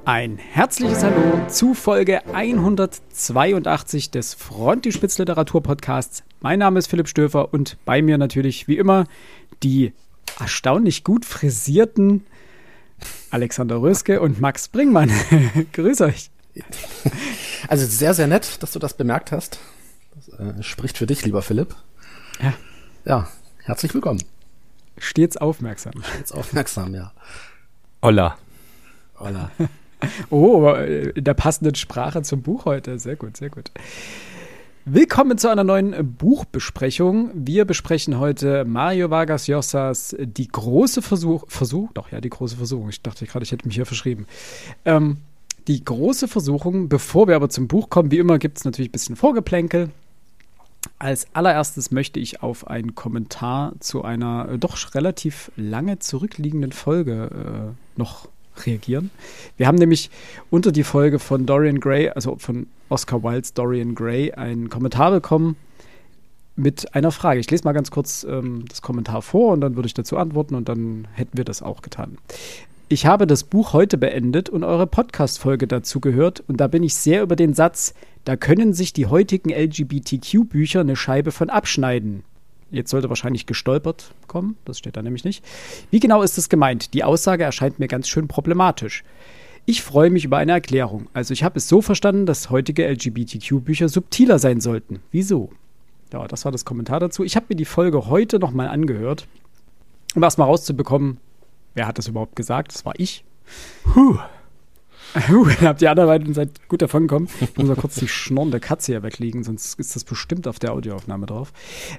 Ein herzliches Hallo zu Folge 182 des Frontispiz-Literatur-Podcasts. Mein Name ist Philipp Stöfer und bei mir natürlich wie immer die erstaunlich gut frisierten Alexander Röske und Max Bringmann. Grüß euch. Also sehr, sehr nett, dass du das bemerkt hast. Das spricht für dich, lieber Philipp. Ja, herzlich willkommen. Stets aufmerksam. Stets aufmerksam, ja. Olla. Oh, in der passenden Sprache zum Buch heute. Sehr gut, sehr gut. Willkommen zu einer neuen Buchbesprechung. Wir besprechen heute Mario Vargas Llosas Die große Versuchung. Ich dachte gerade, ich hätte mich hier verschrieben. Die große Versuchung. Bevor wir aber zum Buch kommen, wie immer, gibt es natürlich ein bisschen Vorgeplänkel. Als allererstes möchte ich auf einen Kommentar zu einer doch relativ lange zurückliegenden Folge noch reagieren. Wir haben nämlich unter die Folge von Dorian Gray, also von Oscar Wildes Dorian Gray, einen Kommentar bekommen mit einer Frage. Ich lese mal ganz kurz das Kommentar vor und dann würde ich dazu antworten und dann hätten wir das auch getan. Ich habe das Buch heute beendet und eure Podcast-Folge dazu gehört und da bin ich sehr über den Satz, da können sich die heutigen LGBTQ-Bücher eine Scheibe von abschneiden. Jetzt sollte wahrscheinlich gestolpert kommen, das steht da nämlich nicht. Wie genau ist das gemeint? Die Aussage erscheint mir ganz schön problematisch. Ich freue mich über eine Erklärung. Also ich habe es so verstanden, dass heutige LGBTQ-Bücher subtiler sein sollten. Wieso? Ja, das war das Kommentar dazu. Ich habe mir die Folge heute nochmal angehört, um erstmal rauszubekommen, wer hat das überhaupt gesagt? Das war ich. Habt ihr anderen seid gut davon gekommen. Ich muss mal kurz die schnorrende Katze hier weglegen, sonst ist das bestimmt auf der Audioaufnahme drauf.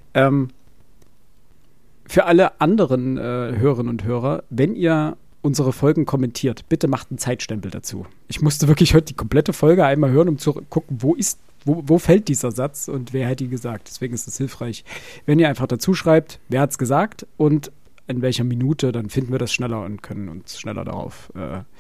Für alle anderen Hörerinnen und Hörer, wenn ihr unsere Folgen kommentiert, bitte macht einen Zeitstempel dazu. Ich musste wirklich heute die komplette Folge einmal hören, um zu gucken, wo fällt dieser Satz und wer hat ihn gesagt. Deswegen ist es hilfreich, wenn ihr einfach dazu schreibt, wer hat es gesagt und in welcher Minute, dann finden wir das schneller und können schneller darauf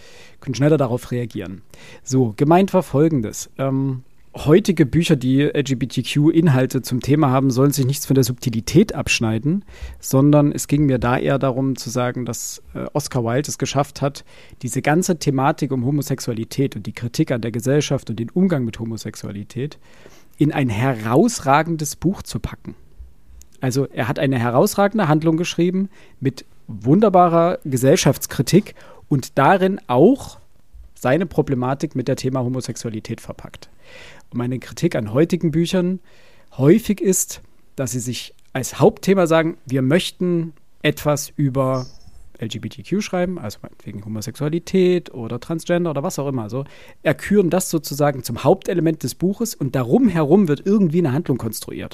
reagieren. So, gemeint war Folgendes. Heutige Bücher, die LGBTQ-Inhalte zum Thema haben, sollen sich nichts von der Subtilität abschneiden, sondern es ging mir da eher darum zu sagen, dass Oscar Wilde es geschafft hat, diese ganze Thematik um Homosexualität und die Kritik an der Gesellschaft und den Umgang mit Homosexualität in ein herausragendes Buch zu packen. Also er hat eine herausragende Handlung geschrieben mit wunderbarer Gesellschaftskritik und darin auch seine Problematik mit der Thema Homosexualität verpackt. Und meine Kritik an heutigen Büchern häufig ist, dass sie sich als Hauptthema sagen, wir möchten etwas über LGBTQ schreiben, also wegen Homosexualität oder Transgender oder was auch immer. Also erküren das sozusagen zum Hauptelement des Buches und darum herum wird irgendwie eine Handlung konstruiert.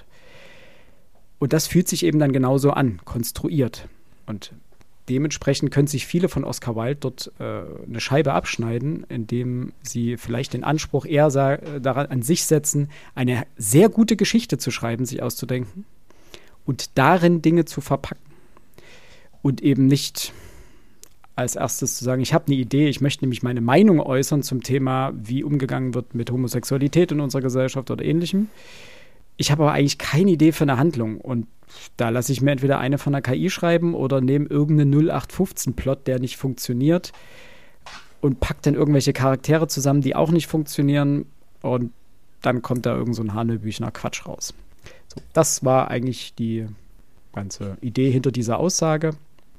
Und das fühlt sich eben dann genauso an, konstruiert. Und dementsprechend können sich viele von Oscar Wilde dort eine Scheibe abschneiden, indem sie vielleicht den Anspruch eher daran an sich setzen, eine sehr gute Geschichte zu schreiben, sich auszudenken und darin Dinge zu verpacken. Und eben nicht als erstes zu sagen, ich habe eine Idee, ich möchte nämlich meine Meinung äußern zum Thema, wie umgegangen wird mit Homosexualität in unserer Gesellschaft oder Ähnlichem. Ich habe aber eigentlich keine Idee für eine Handlung und da lasse ich mir entweder eine von der KI schreiben oder nehme irgendeinen 0815-Plot, der nicht funktioniert und packe dann irgendwelche Charaktere zusammen, die auch nicht funktionieren und dann kommt da irgend so ein hanebüchener Quatsch raus. So, das war eigentlich die ganze Idee hinter dieser Aussage.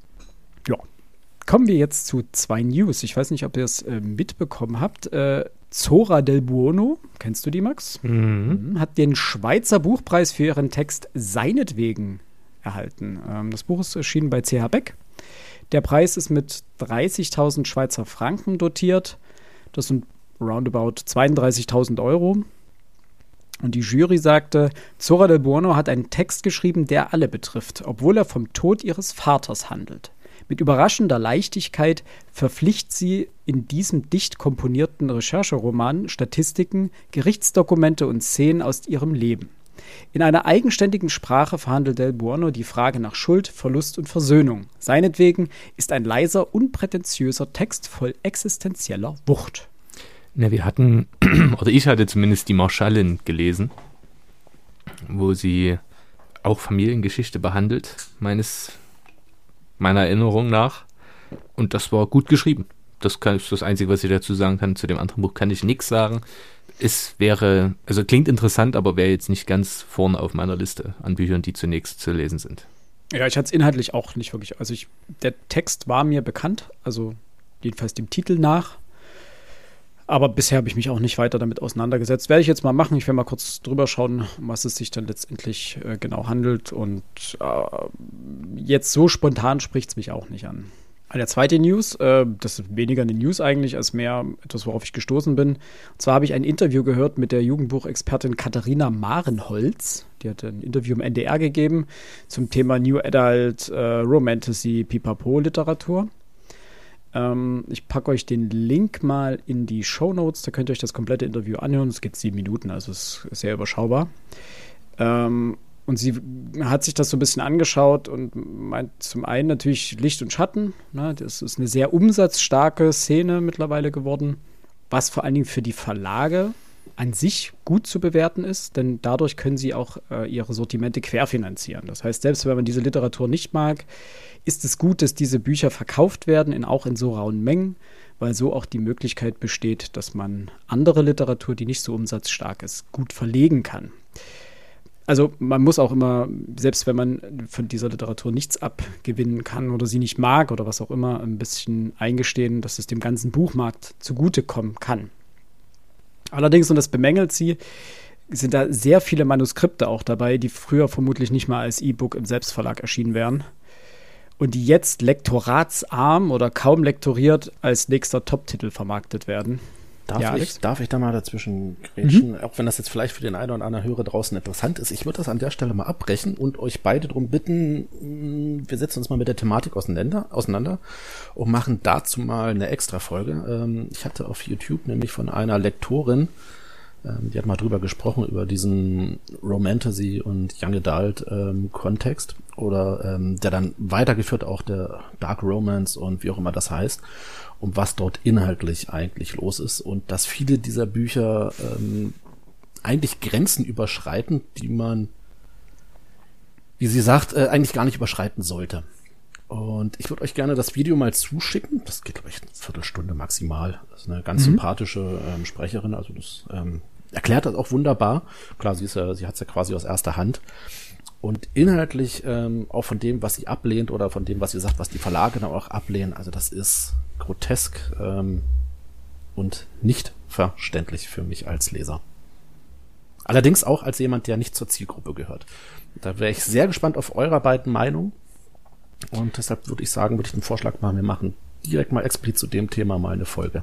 Ja, kommen wir jetzt zu 2 News. Ich weiß nicht, ob ihr es mitbekommen habt. Zora del Buono, kennst du die, Max? Hat den Schweizer Buchpreis für ihren Text Seinetwegen erhalten. Das Buch ist erschienen bei CH Beck. Der Preis ist mit 30.000 Schweizer Franken dotiert. Das sind roundabout 32.000 Euro. Und die Jury sagte, Zora del Buono hat einen Text geschrieben, der alle betrifft, obwohl er vom Tod ihres Vaters handelt. Mit überraschender Leichtigkeit verflichtet sie in diesem dicht komponierten Rechercheroman Statistiken, Gerichtsdokumente und Szenen aus ihrem Leben. In einer eigenständigen Sprache verhandelt del Buono die Frage nach Schuld, Verlust und Versöhnung. Seinetwegen ist ein leiser, unprätentiöser Text voll existenzieller Wucht. Na, ich hatte zumindest die Marschallin gelesen, wo sie auch Familiengeschichte behandelt, meiner Erinnerung nach. Und das war gut geschrieben. Das ist das Einzige, was ich dazu sagen kann. Zu dem anderen Buch kann ich nichts sagen. Also klingt interessant, aber wäre jetzt nicht ganz vorne auf meiner Liste an Büchern, die zunächst zu lesen sind. Ja, ich hatte es inhaltlich auch nicht wirklich. Also der Text war mir bekannt, also jedenfalls dem Titel nach. Aber bisher habe ich mich auch nicht weiter damit auseinandergesetzt. Werde ich jetzt mal machen. Ich werde mal kurz drüber schauen, um was es sich dann letztendlich genau handelt. Und jetzt so spontan spricht es mich auch nicht an. Eine zweite News, das ist weniger eine News eigentlich, als mehr etwas, worauf ich gestoßen bin. Und zwar habe ich ein Interview gehört mit der Jugendbuchexpertin Katharina Marenholz. Die hat ein Interview im NDR gegeben zum Thema New Adult, Romantasy, Pipapo-Literatur. Ich packe euch den Link mal in die Shownotes, da könnt ihr euch das komplette Interview anhören. Es geht 7 Minuten, also es ist sehr überschaubar. Und sie hat sich das so ein bisschen angeschaut und meint zum einen natürlich Licht und Schatten. Ne? Das ist eine sehr umsatzstarke Szene mittlerweile geworden, was vor allen Dingen für die Verlage an sich gut zu bewerten ist, denn dadurch können sie auch ihre Sortimente querfinanzieren. Das heißt, selbst wenn man diese Literatur nicht mag, ist es gut, dass diese Bücher verkauft werden, auch in so rauen Mengen, weil so auch die Möglichkeit besteht, dass man andere Literatur, die nicht so umsatzstark ist, gut verlegen kann. Also man muss auch immer, selbst wenn man von dieser Literatur nichts abgewinnen kann oder sie nicht mag oder was auch immer, ein bisschen eingestehen, dass es dem ganzen Buchmarkt zugutekommen kann. Allerdings, und das bemängelt sie, sind da sehr viele Manuskripte auch dabei, die früher vermutlich nicht mal als E-Book im Selbstverlag erschienen wären und die jetzt lektoratsarm oder kaum lektoriert als nächster Top-Titel vermarktet werden. Darf ich da mal dazwischen grätschen, auch wenn das jetzt vielleicht für den einen oder anderen Hörer draußen interessant ist. Ich würde das an der Stelle mal abbrechen und euch beide darum bitten, wir setzen uns mal mit der Thematik auseinander und machen dazu mal eine Extra-Folge. Ich hatte auf YouTube nämlich von einer Lektorin, die hat mal drüber gesprochen, über diesen Romantasy und Young Adult Kontext oder der dann weitergeführt auch der Dark Romance und wie auch immer das heißt, um was dort inhaltlich eigentlich los ist und dass viele dieser Bücher eigentlich Grenzen überschreiten, die man, wie sie sagt, eigentlich gar nicht überschreiten sollte. Und ich würde euch gerne das Video mal zuschicken. Das geht, glaube ich, eine Viertelstunde maximal. Das ist eine ganz sympathische Sprecherin, also das erklärt das auch wunderbar. Klar, sie hat es ja quasi aus erster Hand. Und inhaltlich auch von dem, was sie ablehnt oder von dem, was sie sagt, was die Verlage dann auch ablehnen, also das ist grotesk und nicht verständlich für mich als Leser. Allerdings auch als jemand, der nicht zur Zielgruppe gehört. Da wäre ich sehr gespannt auf eure beiden Meinungen. Und deshalb würde ich den Vorschlag machen, wir machen direkt mal explizit zu dem Thema mal eine Folge.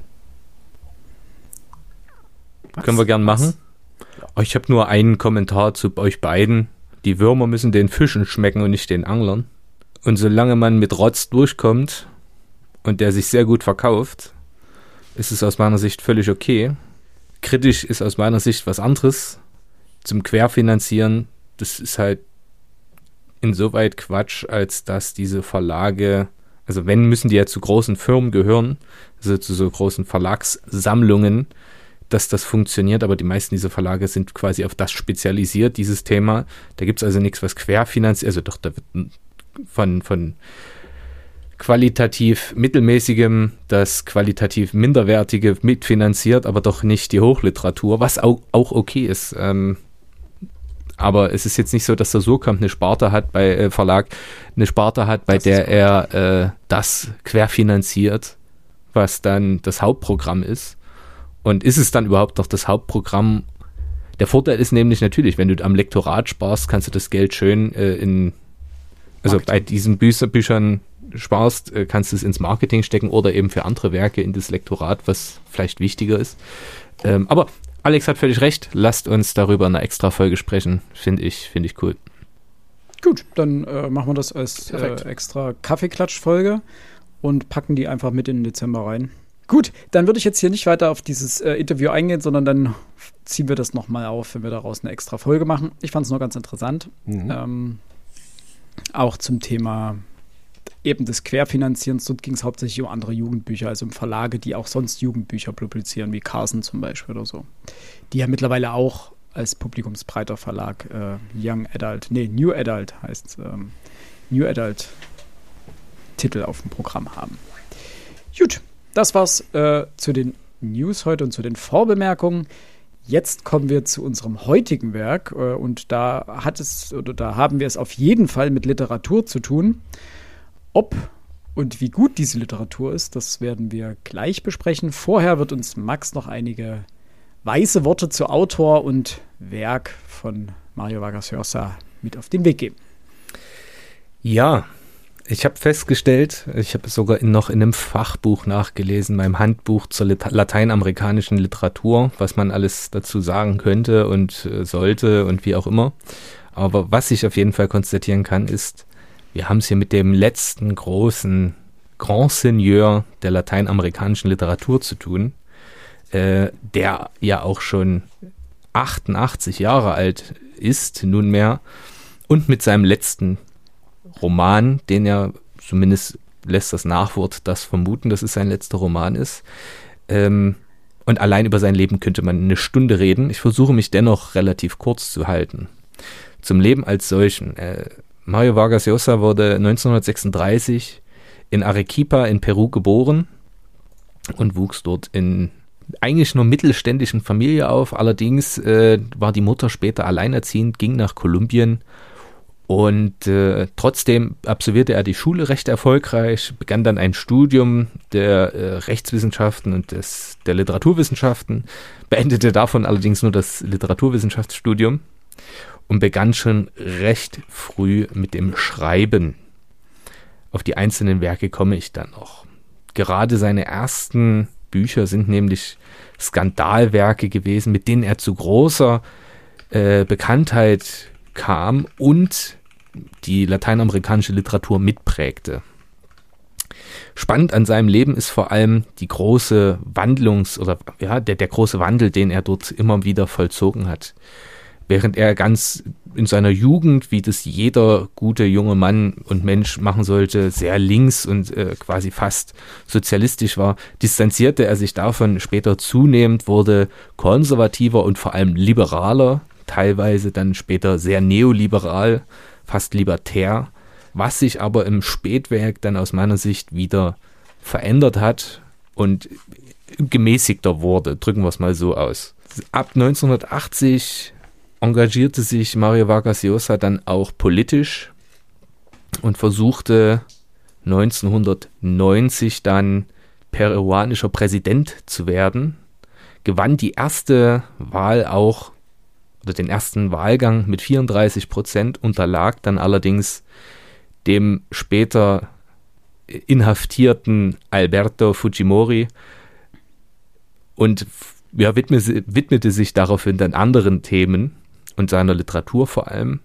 Können wir gern machen. Ja. Oh, ich habe nur einen Kommentar zu euch beiden. Die Würmer müssen den Fischen schmecken und nicht den Anglern. Und solange man mit Rotz durchkommt und der sich sehr gut verkauft, ist es aus meiner Sicht völlig okay. Kritisch ist aus meiner Sicht was anderes. Zum Querfinanzieren, das ist halt insoweit Quatsch, als dass diese Verlage, also wenn, müssen die ja zu großen Firmen gehören, also zu so großen Verlagssammlungen, dass das funktioniert, aber die meisten dieser Verlage sind quasi auf das spezialisiert, dieses Thema. Da gibt es also nichts, was querfinanziert, also doch, da wird von qualitativ mittelmäßigem das qualitativ minderwertige mitfinanziert, aber doch nicht die Hochliteratur, was auch okay ist. Aber es ist jetzt nicht so, dass der Surkamp eine Sparte hat bei Verlag, bei der er das querfinanziert, was dann das Hauptprogramm ist. Und ist es dann überhaupt noch das Hauptprogramm? Der Vorteil ist nämlich natürlich, wenn du am Lektorat sparst, kannst du das Geld schön bei diesen Büchern sparst, kannst du es ins Marketing stecken oder eben für andere Werke in das Lektorat, was vielleicht wichtiger ist. Aber Alex hat völlig recht. Lasst uns darüber in einer Extra-Folge sprechen. Finde ich cool. Gut, dann machen wir das als extra Kaffeeklatsch-Folge und packen die einfach mit in den Dezember rein. Gut, dann würde ich jetzt hier nicht weiter auf dieses Interview eingehen, sondern dann ziehen wir das nochmal auf, wenn wir daraus eine extra Folge machen. Ich fand es nur ganz interessant. Auch zum Thema eben des Querfinanzierens. Dort ging es hauptsächlich um andere Jugendbücher, also um Verlage, die auch sonst Jugendbücher publizieren, wie Carson zum Beispiel oder so. Die ja mittlerweile auch als publikumsbreiter Verlag New Adult heißt New Adult Titel auf dem Programm haben. Gut, das war's zu den News heute und zu den Vorbemerkungen. Jetzt kommen wir zu unserem heutigen Werk und da haben wir es auf jeden Fall mit Literatur zu tun. Ob und wie gut diese Literatur ist, das werden wir gleich besprechen. Vorher wird uns Max noch einige weise Worte zu Autor und Werk von Mario Vargas Llosa mit auf den Weg geben. Ja, ich habe festgestellt, ich habe sogar noch in einem Fachbuch nachgelesen, meinem Handbuch zur lateinamerikanischen Literatur, was man alles dazu sagen könnte und sollte und wie auch immer. Aber was ich auf jeden Fall konstatieren kann, ist, wir haben es hier mit dem letzten großen Grand Seigneur der lateinamerikanischen Literatur zu tun, der ja auch schon 88 Jahre alt ist, nunmehr, und mit seinem letzten Roman, den er, zumindest lässt das Nachwort das vermuten, dass es sein letzter Roman ist, und allein über sein Leben könnte man eine Stunde reden. Ich versuche mich dennoch relativ kurz zu halten. Zum Leben als solchen. Mario Vargas Llosa wurde 1936 in Arequipa in Peru geboren und wuchs dort in eigentlich nur mittelständischen Familie auf. Allerdings war die Mutter später alleinerziehend, ging nach Kolumbien und trotzdem absolvierte er die Schule recht erfolgreich, begann dann ein Studium der Rechtswissenschaften und der Literaturwissenschaften, beendete davon allerdings nur das Literaturwissenschaftsstudium und begann schon recht früh mit dem Schreiben. Auf die einzelnen Werke komme ich dann noch. Gerade seine ersten Bücher sind nämlich Skandalwerke gewesen, mit denen er zu großer Bekanntheit kam und die lateinamerikanische Literatur mitprägte. Spannend an seinem Leben ist vor allem die große der große Wandel, den er dort immer wieder vollzogen hat. Während er ganz in seiner Jugend, wie das jeder gute junge Mann und Mensch machen sollte, sehr links und quasi fast sozialistisch war, distanzierte er sich davon später zunehmend, wurde konservativer und vor allem liberaler, teilweise dann später sehr neoliberal, fast libertär, was sich aber im Spätwerk dann aus meiner Sicht wieder verändert hat und gemäßigter wurde, drücken wir es mal so aus. Ab 1980 engagierte sich Mario Vargas Llosa dann auch politisch und versuchte 1990 dann peruanischer Präsident zu werden, gewann die erste Wahl auch, oder den ersten Wahlgang mit 34%, unterlag dann allerdings dem später inhaftierten Alberto Fujimori und widmete sich daraufhin dann anderen Themen und seiner Literatur vor allem.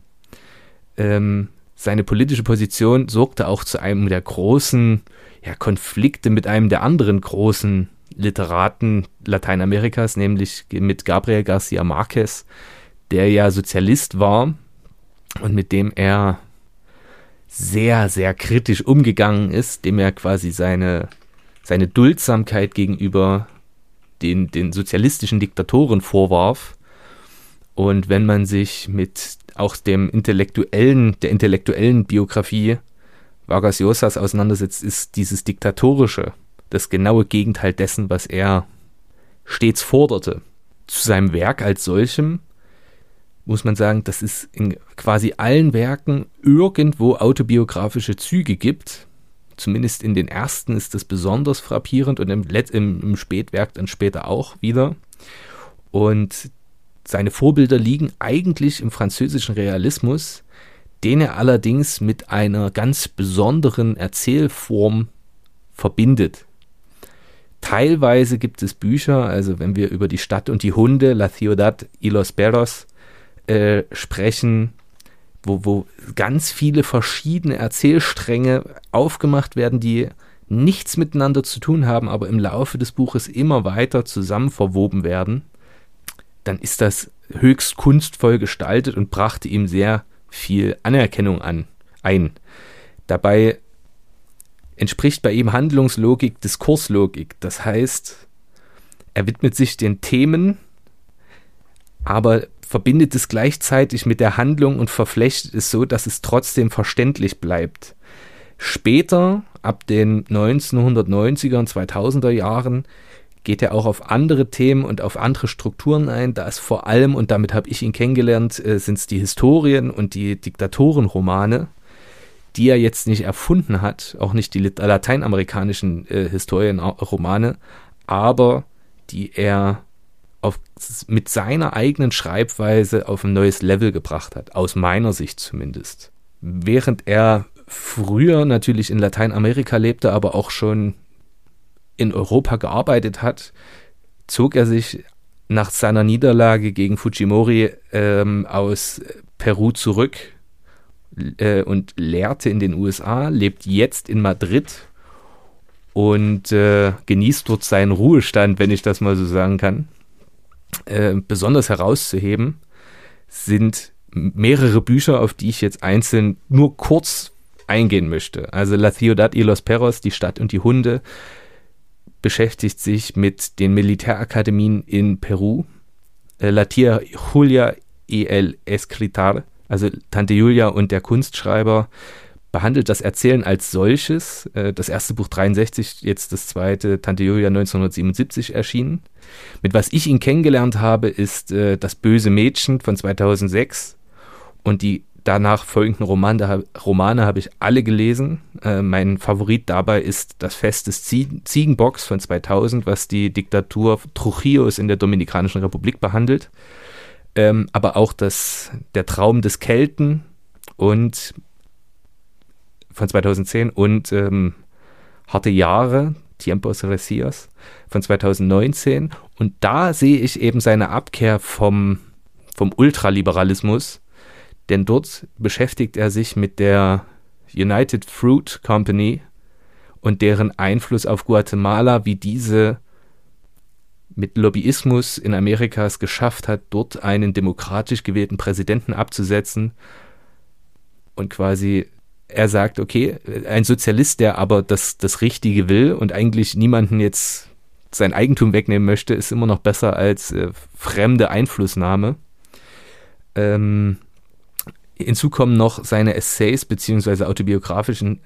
Seine politische Position sorgte auch zu einem der großen Konflikte mit einem der anderen großen Literaten Lateinamerikas, nämlich mit Gabriel García Márquez, der ja Sozialist war und mit dem er sehr, sehr kritisch umgegangen ist, dem er quasi seine Duldsamkeit gegenüber den sozialistischen Diktatoren vorwarf. Und wenn man sich mit auch der intellektuellen Biografie Vargas Llosas auseinandersetzt, ist dieses Diktatorische das genaue Gegenteil dessen, was er stets forderte. Zu seinem Werk als solchem muss man sagen, dass es in quasi allen Werken irgendwo autobiografische Züge gibt. Zumindest in den ersten ist das besonders frappierend und im Spätwerk dann später auch wieder. Und seine Vorbilder liegen eigentlich im französischen Realismus, den er allerdings mit einer ganz besonderen Erzählform verbindet. Teilweise gibt es Bücher, also wenn wir über die Stadt und die Hunde, La Ciudad y los Perros, sprechen, wo ganz viele verschiedene Erzählstränge aufgemacht werden, die nichts miteinander zu tun haben, aber im Laufe des Buches immer weiter zusammen verwoben werden, dann ist das höchst kunstvoll gestaltet und brachte ihm sehr viel Anerkennung ein. Dabei entspricht bei ihm Handlungslogik Diskurslogik. Das heißt, er widmet sich den Themen, aber verbindet es gleichzeitig mit der Handlung und verflechtet es so, dass es trotzdem verständlich bleibt. Später, ab den 1990er und 2000er Jahren, geht er auch auf andere Themen und auf andere Strukturen ein. Da ist vor allem, und damit habe ich ihn kennengelernt, sind es die Historien und die Diktatorenromane, die er jetzt nicht erfunden hat, auch nicht die lateinamerikanischen Historienromane, aber die er mit seiner eigenen Schreibweise auf ein neues Level gebracht hat, aus meiner Sicht zumindest. Während er früher natürlich in Lateinamerika lebte, aber auch schon in Europa gearbeitet hat, zog er sich nach seiner Niederlage gegen Fujimori aus Peru zurück und lehrte in den USA, lebt jetzt in Madrid und genießt dort seinen Ruhestand, wenn ich das mal so sagen kann. Besonders herauszuheben sind mehrere Bücher, auf die ich jetzt einzeln nur kurz eingehen möchte. Also La Ciudad y los Perros, die Stadt und die Hunde, beschäftigt sich mit den Militärakademien in Peru. La Tía Julia y el Escritor, also Tante Julia und der Kunstschreiber, behandelt das Erzählen als solches. Das erste Buch 63, jetzt das zweite, Tante Julia 1977 erschienen. Mit was ich ihn kennengelernt habe, ist Das böse Mädchen von 2006 und die danach folgenden Romane habe ich alle gelesen. Mein Favorit dabei ist Das Fest des Ziegenbocks von 2000, was die Diktatur Trujillos in der Dominikanischen Republik behandelt. Aber auch Der Traum des Kelten und von 2010 und Harte Jahre, Tiempos Recios von 2019. Und da sehe ich eben seine Abkehr vom Ultraliberalismus, denn dort beschäftigt er sich mit der United Fruit Company und deren Einfluss auf Guatemala, wie diese mit Lobbyismus in Amerika es geschafft hat, dort einen demokratisch gewählten Präsidenten abzusetzen. Und quasi, er sagt, okay, ein Sozialist, der aber das Richtige will und eigentlich niemanden jetzt sein Eigentum wegnehmen möchte, ist immer noch besser als fremde Einflussnahme. Hinzu kommen noch seine Essays bzw. autobiografischen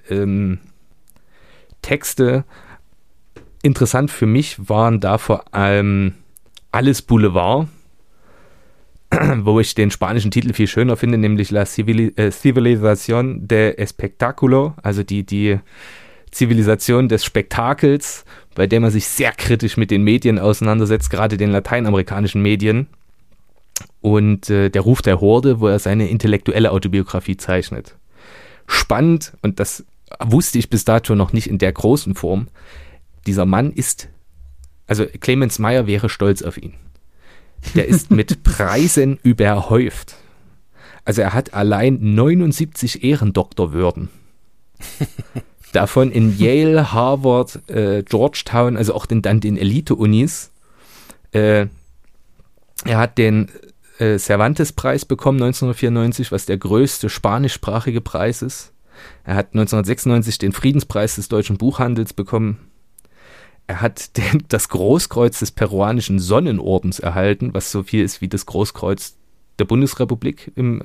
Texte. Interessant für mich waren da vor allem Alles Boulevard, wo ich den spanischen Titel viel schöner finde, nämlich La Civilización de Espectáculo, also die Zivilisation des Spektakels, bei der man sich sehr kritisch mit den Medien auseinandersetzt, gerade den lateinamerikanischen Medien. Und Der Ruf der Horde, wo er seine intellektuelle Autobiografie zeichnet. Spannend, und das wusste ich bis dato noch nicht in der großen Form, dieser Mann ist, also Clemens Meyer wäre stolz auf ihn. Der ist mit Preisen überhäuft. Also er hat allein 79 Ehrendoktorwürden. Davon in Yale, Harvard, Georgetown, also auch dann den Elite-Unis. Er hat den Cervantes-Preis bekommen 1994, was der größte spanischsprachige Preis ist. Er hat 1996 den Friedenspreis des deutschen Buchhandels bekommen. Er hat das Großkreuz des peruanischen Sonnenordens erhalten, was so viel ist wie das Großkreuz der Bundesrepublik im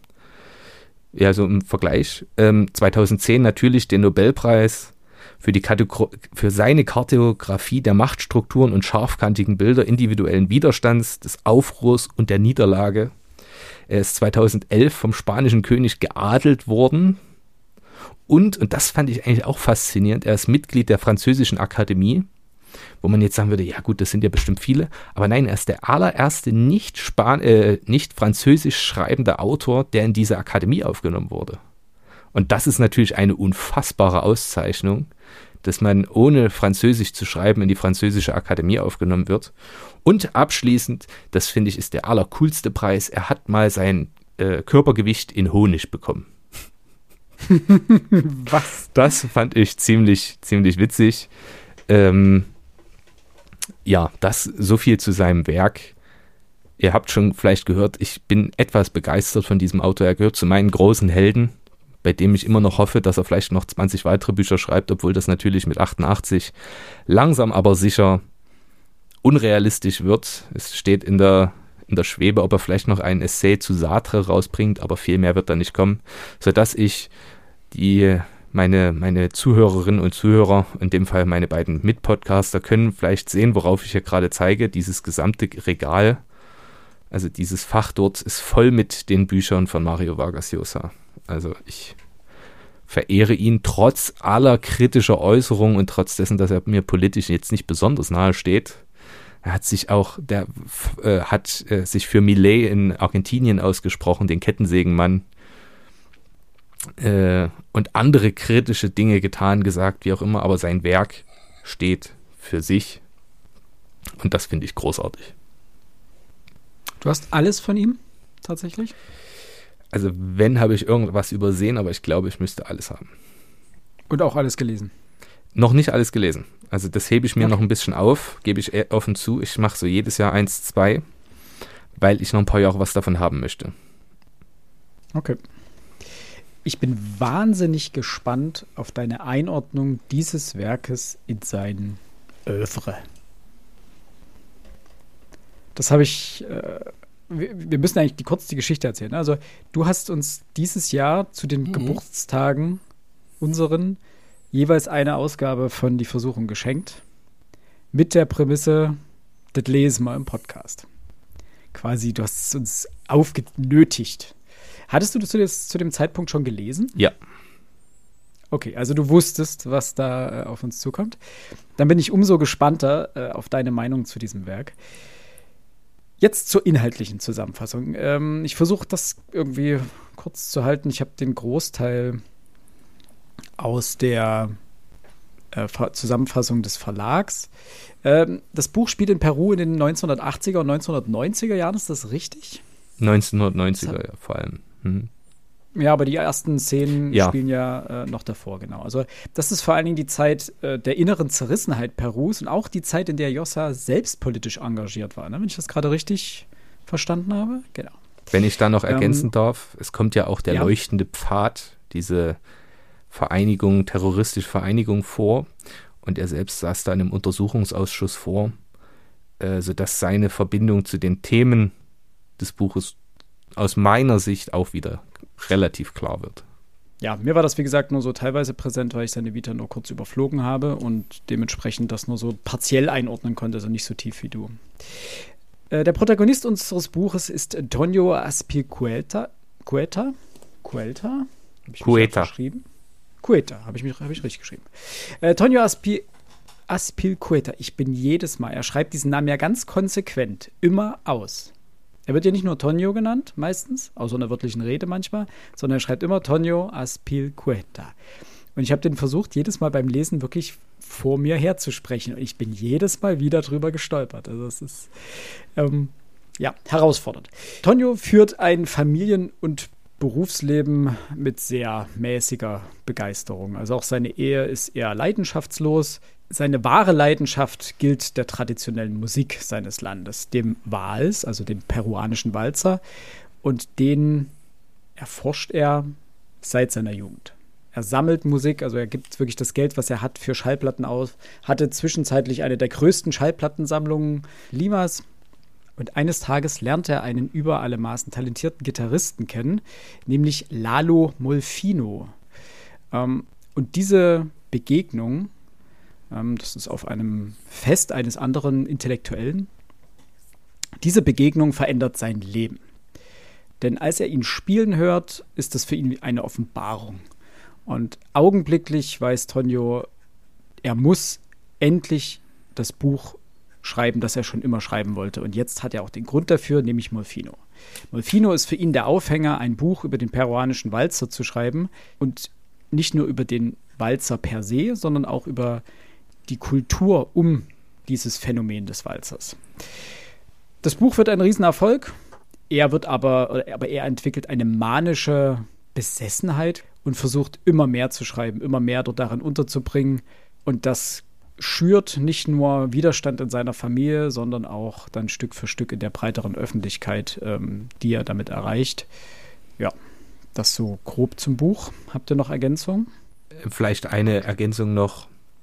Vergleich. 2010 natürlich den Nobelpreis für seine Kartografie der Machtstrukturen und scharfkantigen Bilder individuellen Widerstands, des Aufruhrs und der Niederlage. Er ist 2011 vom spanischen König geadelt worden. Und das fand ich eigentlich auch faszinierend, er ist Mitglied der Französischen Akademie, wo man jetzt sagen würde, ja gut, das sind ja bestimmt viele, aber nein, er ist der allererste nicht französisch schreibende Autor, der in diese Akademie aufgenommen wurde. Und das ist natürlich eine unfassbare Auszeichnung, dass man ohne Französisch zu schreiben in die Französische Akademie aufgenommen wird. Und abschließend, das finde ich ist der allercoolste Preis, er hat mal sein Körpergewicht in Honig bekommen. Was? Das fand ich ziemlich witzig. Das so viel zu seinem Werk. Ihr habt schon vielleicht gehört, ich bin etwas begeistert von diesem Autor. Er gehört zu meinen großen Helden, bei dem ich immer noch hoffe, dass er vielleicht noch 20 weitere Bücher schreibt, obwohl das natürlich mit 88 langsam aber sicher unrealistisch wird. Es steht in der Schwebe, ob er vielleicht noch ein Essay zu Sartre rausbringt, aber viel mehr wird da nicht kommen, sodass ich die meine Zuhörerinnen und Zuhörer, in dem Fall meine beiden Mitpodcaster, können vielleicht sehen, worauf ich hier gerade zeige. Dieses gesamte Regal, also dieses Fach dort, ist voll mit den Büchern von Mario Vargas Llosa. Also ich verehre ihn trotz aller kritischer Äußerungen und trotz dessen, dass er mir politisch jetzt nicht besonders nahe steht. Er hat sich sich für Milei in Argentinien ausgesprochen, den Kettensägenmann, und andere kritische Dinge getan, gesagt, wie auch immer, aber sein Werk steht für sich und das finde ich großartig. Du hast alles von ihm, tatsächlich? Also wenn, habe ich irgendwas übersehen, aber ich glaube, ich müsste alles haben. Und auch alles gelesen? Noch nicht alles gelesen. Also das hebe ich mir noch ein bisschen auf, gebe ich offen zu. Ich mache so jedes Jahr 1, 2, weil ich noch ein paar Jahre was davon haben möchte. Okay. Ich bin wahnsinnig gespannt auf deine Einordnung dieses Werkes in sein Œuvre. Das habe ich... wir müssen eigentlich kurz die Geschichte erzählen. Also du hast uns dieses Jahr zu den Geburtstagen unseren jeweils eine Ausgabe von Die Versuchung geschenkt. Mit der Prämisse, das lesen wir im Podcast. Quasi, du hast es uns aufgenötigt. Hattest du das zu dem Zeitpunkt schon gelesen? Ja. Okay, also du wusstest, was da auf uns zukommt. Dann bin ich umso gespannter auf deine Meinung zu diesem Werk. Jetzt zur inhaltlichen Zusammenfassung. Ich versuche das irgendwie kurz zu halten. Ich habe den Großteil aus der Zusammenfassung des Verlags. Das Buch spielt in Peru in den 1980er und 1990er Jahren, ist das richtig? 1990er, ja, vor allem. Mhm. Ja, aber die ersten Szenen spielen ja noch davor, genau. Also das ist vor allen Dingen die Zeit der inneren Zerrissenheit Perus und auch die Zeit, in der Llosa selbst politisch engagiert war, ne? Wenn ich das gerade richtig verstanden habe. Genau. Wenn ich da noch ergänzen darf, es kommt ja auch der leuchtende Pfad, diese Vereinigung, terroristische Vereinigung vor und er selbst saß da in einem Untersuchungsausschuss vor, sodass seine Verbindung zu den Themen des Buches aus meiner Sicht auch wieder relativ klar wird. Ja, mir war das, wie gesagt, nur so teilweise präsent, weil ich seine Vita nur kurz überflogen habe und dementsprechend das nur so partiell einordnen konnte, also nicht so tief wie du. Der Protagonist unseres Buches ist Tonio Azpilicueta. Cueta? Cueta, habe ich richtig geschrieben. Tonio Azpilicueta. Ich bin jedes Mal, er schreibt diesen Namen ja ganz konsequent immer aus. Er wird ja nicht nur Tonio genannt, meistens, außer in der wörtlichen Rede manchmal, sondern er schreibt immer Tonio Azpilicueta. Und ich habe den versucht, jedes Mal beim Lesen wirklich vor mir herzusprechen. Und ich bin jedes Mal wieder drüber gestolpert. Also es ist, herausfordernd. Tonio führt ein Familien- und Berufsleben mit sehr mäßiger Begeisterung. Also auch seine Ehe ist eher leidenschaftslos. Seine wahre Leidenschaft gilt der traditionellen Musik seines Landes, dem Vals, also dem peruanischen Walzer. Und den erforscht er seit seiner Jugend. Er sammelt Musik, also er gibt wirklich das Geld, was er hat, für Schallplatten aus. Hatte zwischenzeitlich eine der größten Schallplattensammlungen Limas. Und eines Tages lernt er einen über alle Maßen talentierten Gitarristen kennen, nämlich Lalo Molfino. Und diese Begegnung, das ist auf einem Fest eines anderen Intellektuellen, diese Begegnung verändert sein Leben. Denn als er ihn spielen hört, ist das für ihn eine Offenbarung. Und augenblicklich weiß Tonio, er muss endlich das Buch schreiben, das er schon immer schreiben wollte. Und jetzt hat er auch den Grund dafür, nämlich Molfino. Molfino ist für ihn der Aufhänger, ein Buch über den peruanischen Walzer zu schreiben. Und nicht nur über den Walzer per se, sondern auch über die Kultur um dieses Phänomen des Walzers. Das Buch wird ein Riesenerfolg. Er entwickelt eine manische Besessenheit und versucht immer mehr zu schreiben, immer mehr dort darin unterzubringen. Und das schürt nicht nur Widerstand in seiner Familie, sondern auch dann Stück für Stück in der breiteren Öffentlichkeit, die er damit erreicht. Ja, das so grob zum Buch. Habt ihr noch Ergänzungen? Vielleicht eine Ergänzung noch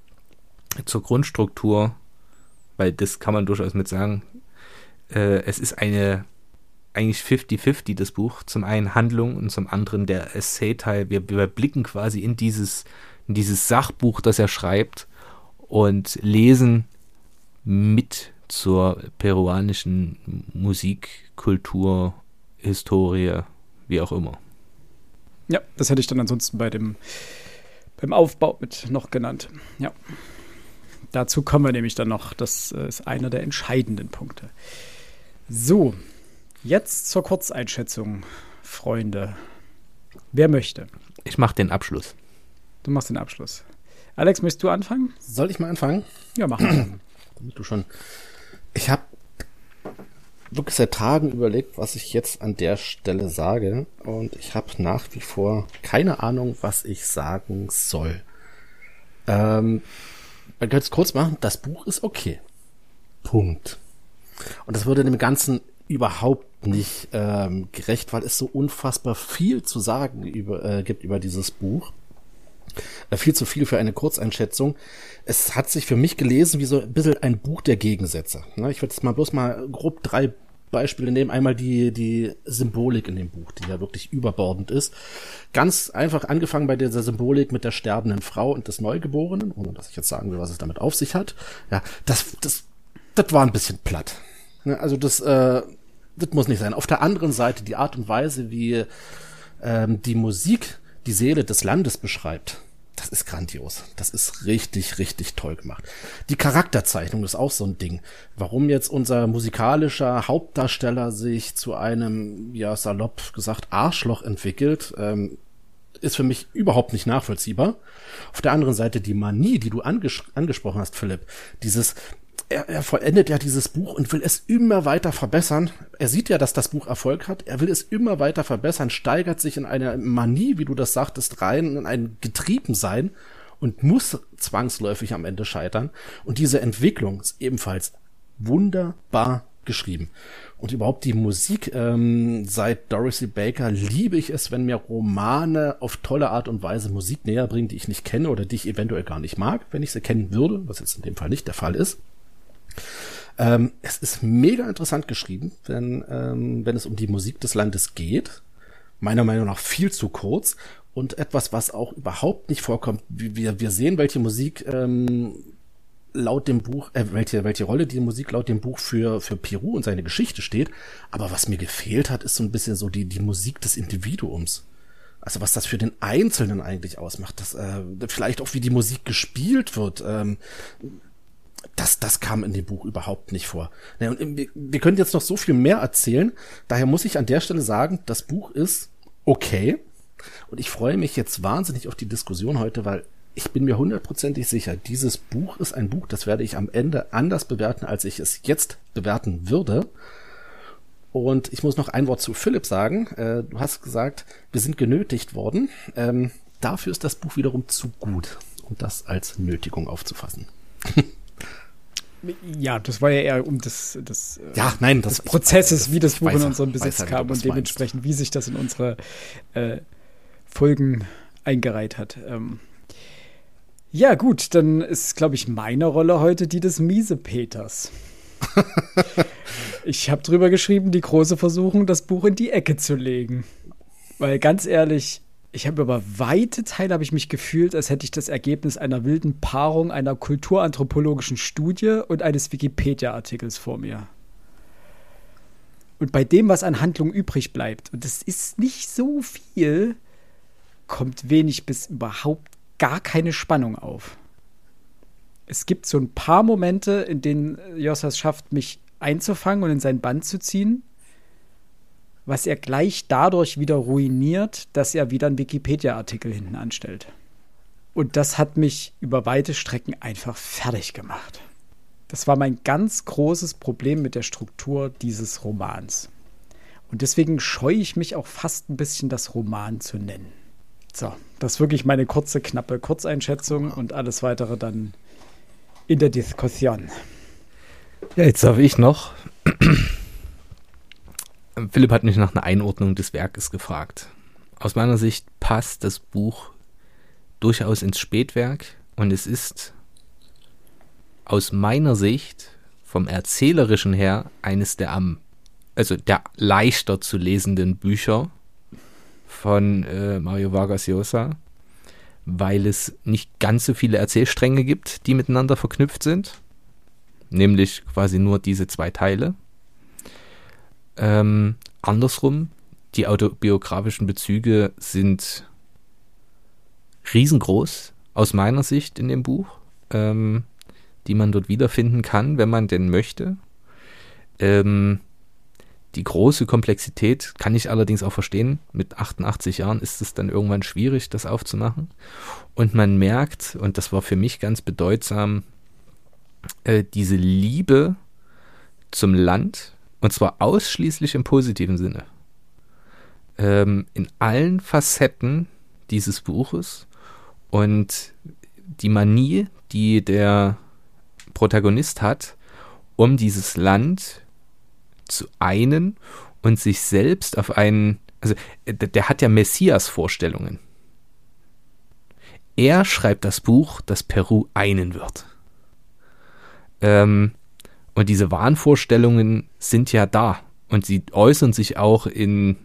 zur Grundstruktur, weil das kann man durchaus mit sagen. Es ist eine eigentlich 50-50, das Buch. Zum einen Handlung und zum anderen der Essay-Teil. Wir blicken quasi in dieses Sachbuch, das er schreibt und lesen mit zur peruanischen Musik, Kultur, Historie, wie auch immer. Ja, das hätte ich dann ansonsten beim Aufbau mit noch genannt. Ja. Dazu kommen wir nämlich dann noch. Das ist einer der entscheidenden Punkte. So, jetzt zur Kurzeinschätzung, Freunde. Wer möchte? Ich mache den Abschluss. Du machst den Abschluss. Alex, möchtest du anfangen? Soll ich mal anfangen? Ja, mach mal. Damit du schon. Ich habe wirklich seit Tagen überlegt, was ich jetzt an der Stelle sage. Und ich habe nach wie vor keine Ahnung, was ich sagen soll. Man könnte es kurz machen. Das Buch ist okay. Punkt. Und das würde dem Ganzen überhaupt nicht gerecht, weil es so unfassbar viel zu sagen gibt über dieses Buch. Viel zu viel für eine Kurzeinschätzung. Es hat sich für mich gelesen wie so ein bisschen ein Buch der Gegensätze. Ich würde jetzt bloß mal grob 3 Beispiele nehmen. Einmal die Symbolik in dem Buch, die ja wirklich überbordend ist. Ganz einfach angefangen bei dieser Symbolik mit der sterbenden Frau und des Neugeborenen, ohne dass ich jetzt sagen will, was es damit auf sich hat. Ja, das war ein bisschen platt. Also das muss nicht sein. Auf der anderen Seite die Art und Weise, wie die Musik die Seele des Landes beschreibt, das ist grandios. Das ist richtig, richtig toll gemacht. Die Charakterzeichnung ist auch so ein Ding. Warum jetzt unser musikalischer Hauptdarsteller sich zu einem, ja, salopp gesagt, Arschloch entwickelt, ist für mich überhaupt nicht nachvollziehbar. Auf der anderen Seite die Manie, die du angesprochen hast, Philipp, er vollendet ja dieses Buch und will es immer weiter verbessern. Er sieht ja, dass das Buch Erfolg hat. Er will es immer weiter verbessern, steigert sich in eine Manie, wie du das sagtest, rein, in ein Getriebensein und muss zwangsläufig am Ende scheitern. Und diese Entwicklung ist ebenfalls wunderbar geschrieben. Und überhaupt die Musik, seit Dorothy Baker liebe ich es, wenn mir Romane auf tolle Art und Weise Musik näher bringen, die ich nicht kenne oder die ich eventuell gar nicht mag, wenn ich sie kennen würde, was jetzt in dem Fall nicht der Fall ist. Es ist mega interessant geschrieben, wenn es um die Musik des Landes geht. Meiner Meinung nach viel zu kurz und etwas, was auch überhaupt nicht vorkommt. Wir sehen, welche Musik laut dem Buch, welche Rolle die Musik laut dem Buch für Peru und seine Geschichte steht. Aber was mir gefehlt hat, ist so ein bisschen so die Musik des Individuums. Also was das für den Einzelnen eigentlich ausmacht. Vielleicht auch wie die Musik gespielt wird. Das kam in dem Buch überhaupt nicht vor. Ja, und wir können jetzt noch so viel mehr erzählen. Daher muss ich an der Stelle sagen, das Buch ist okay. Und ich freue mich jetzt wahnsinnig auf die Diskussion heute, weil ich bin mir 100% sicher, dieses Buch ist ein Buch, das werde ich am Ende anders bewerten, als ich es jetzt bewerten würde. Und ich muss noch ein Wort zu Philipp sagen. Du hast gesagt, wir sind genötigt worden. Dafür ist das Buch wiederum zu gut, um das als Nötigung aufzufassen. Ja, das war ja eher um des Prozesses, wie das Buch in unseren Besitz kam und dementsprechend, wie sich das in unsere Folgen eingereiht hat. Ja, gut, dann ist, glaube ich, meine Rolle heute die des Miesepeters. Ich habe drüber geschrieben, die große Versuchung, das Buch in die Ecke zu legen. Weil ganz ehrlich, ich habe über weite Teile habe ich mich gefühlt, als hätte ich das Ergebnis einer wilden Paarung einer kulturanthropologischen Studie und eines Wikipedia-Artikels vor mir. Und bei dem, was an Handlung übrig bleibt, und das ist nicht so viel, kommt wenig bis überhaupt gar keine Spannung auf. Es gibt so ein paar Momente, in denen Jossas schafft, mich einzufangen und in sein Band zu ziehen, was er gleich dadurch wieder ruiniert, dass er wieder einen Wikipedia-Artikel hinten anstellt. Und das hat mich über weite Strecken einfach fertig gemacht. Das war mein ganz großes Problem mit der Struktur dieses Romans. Und deswegen scheue ich mich auch fast ein bisschen, das Roman zu nennen. So, das ist wirklich meine kurze, knappe Kurzeinschätzung und alles weitere dann in der Diskussion. Ja, jetzt darf ich noch. Philipp hat mich nach einer Einordnung des Werkes gefragt. Aus meiner Sicht passt das Buch durchaus ins Spätwerk und es ist aus meiner Sicht vom Erzählerischen her eines der am also der leichter zu lesenden Bücher von Mario Vargas Llosa, weil es nicht ganz so viele Erzählstränge gibt, die miteinander verknüpft sind. Nämlich quasi nur diese 2 Teile. Andersrum, die autobiografischen Bezüge sind riesengroß aus meiner Sicht in dem Buch, die man dort wiederfinden kann, wenn man denn möchte. Die große Komplexität kann ich allerdings auch verstehen. Mit 88 Jahren ist es dann irgendwann schwierig, das aufzumachen. Und man merkt, und das war für mich ganz bedeutsam, diese Liebe zum Land, und zwar ausschließlich im positiven Sinne. In allen Facetten dieses Buches, und die Manie, die der Protagonist hat, um dieses Land zu einen und sich selbst auf einen, also der hat ja Messias-Vorstellungen. Er schreibt das Buch, das Peru einen wird. Und diese Wahnvorstellungen sind ja da, und sie äußern sich auch in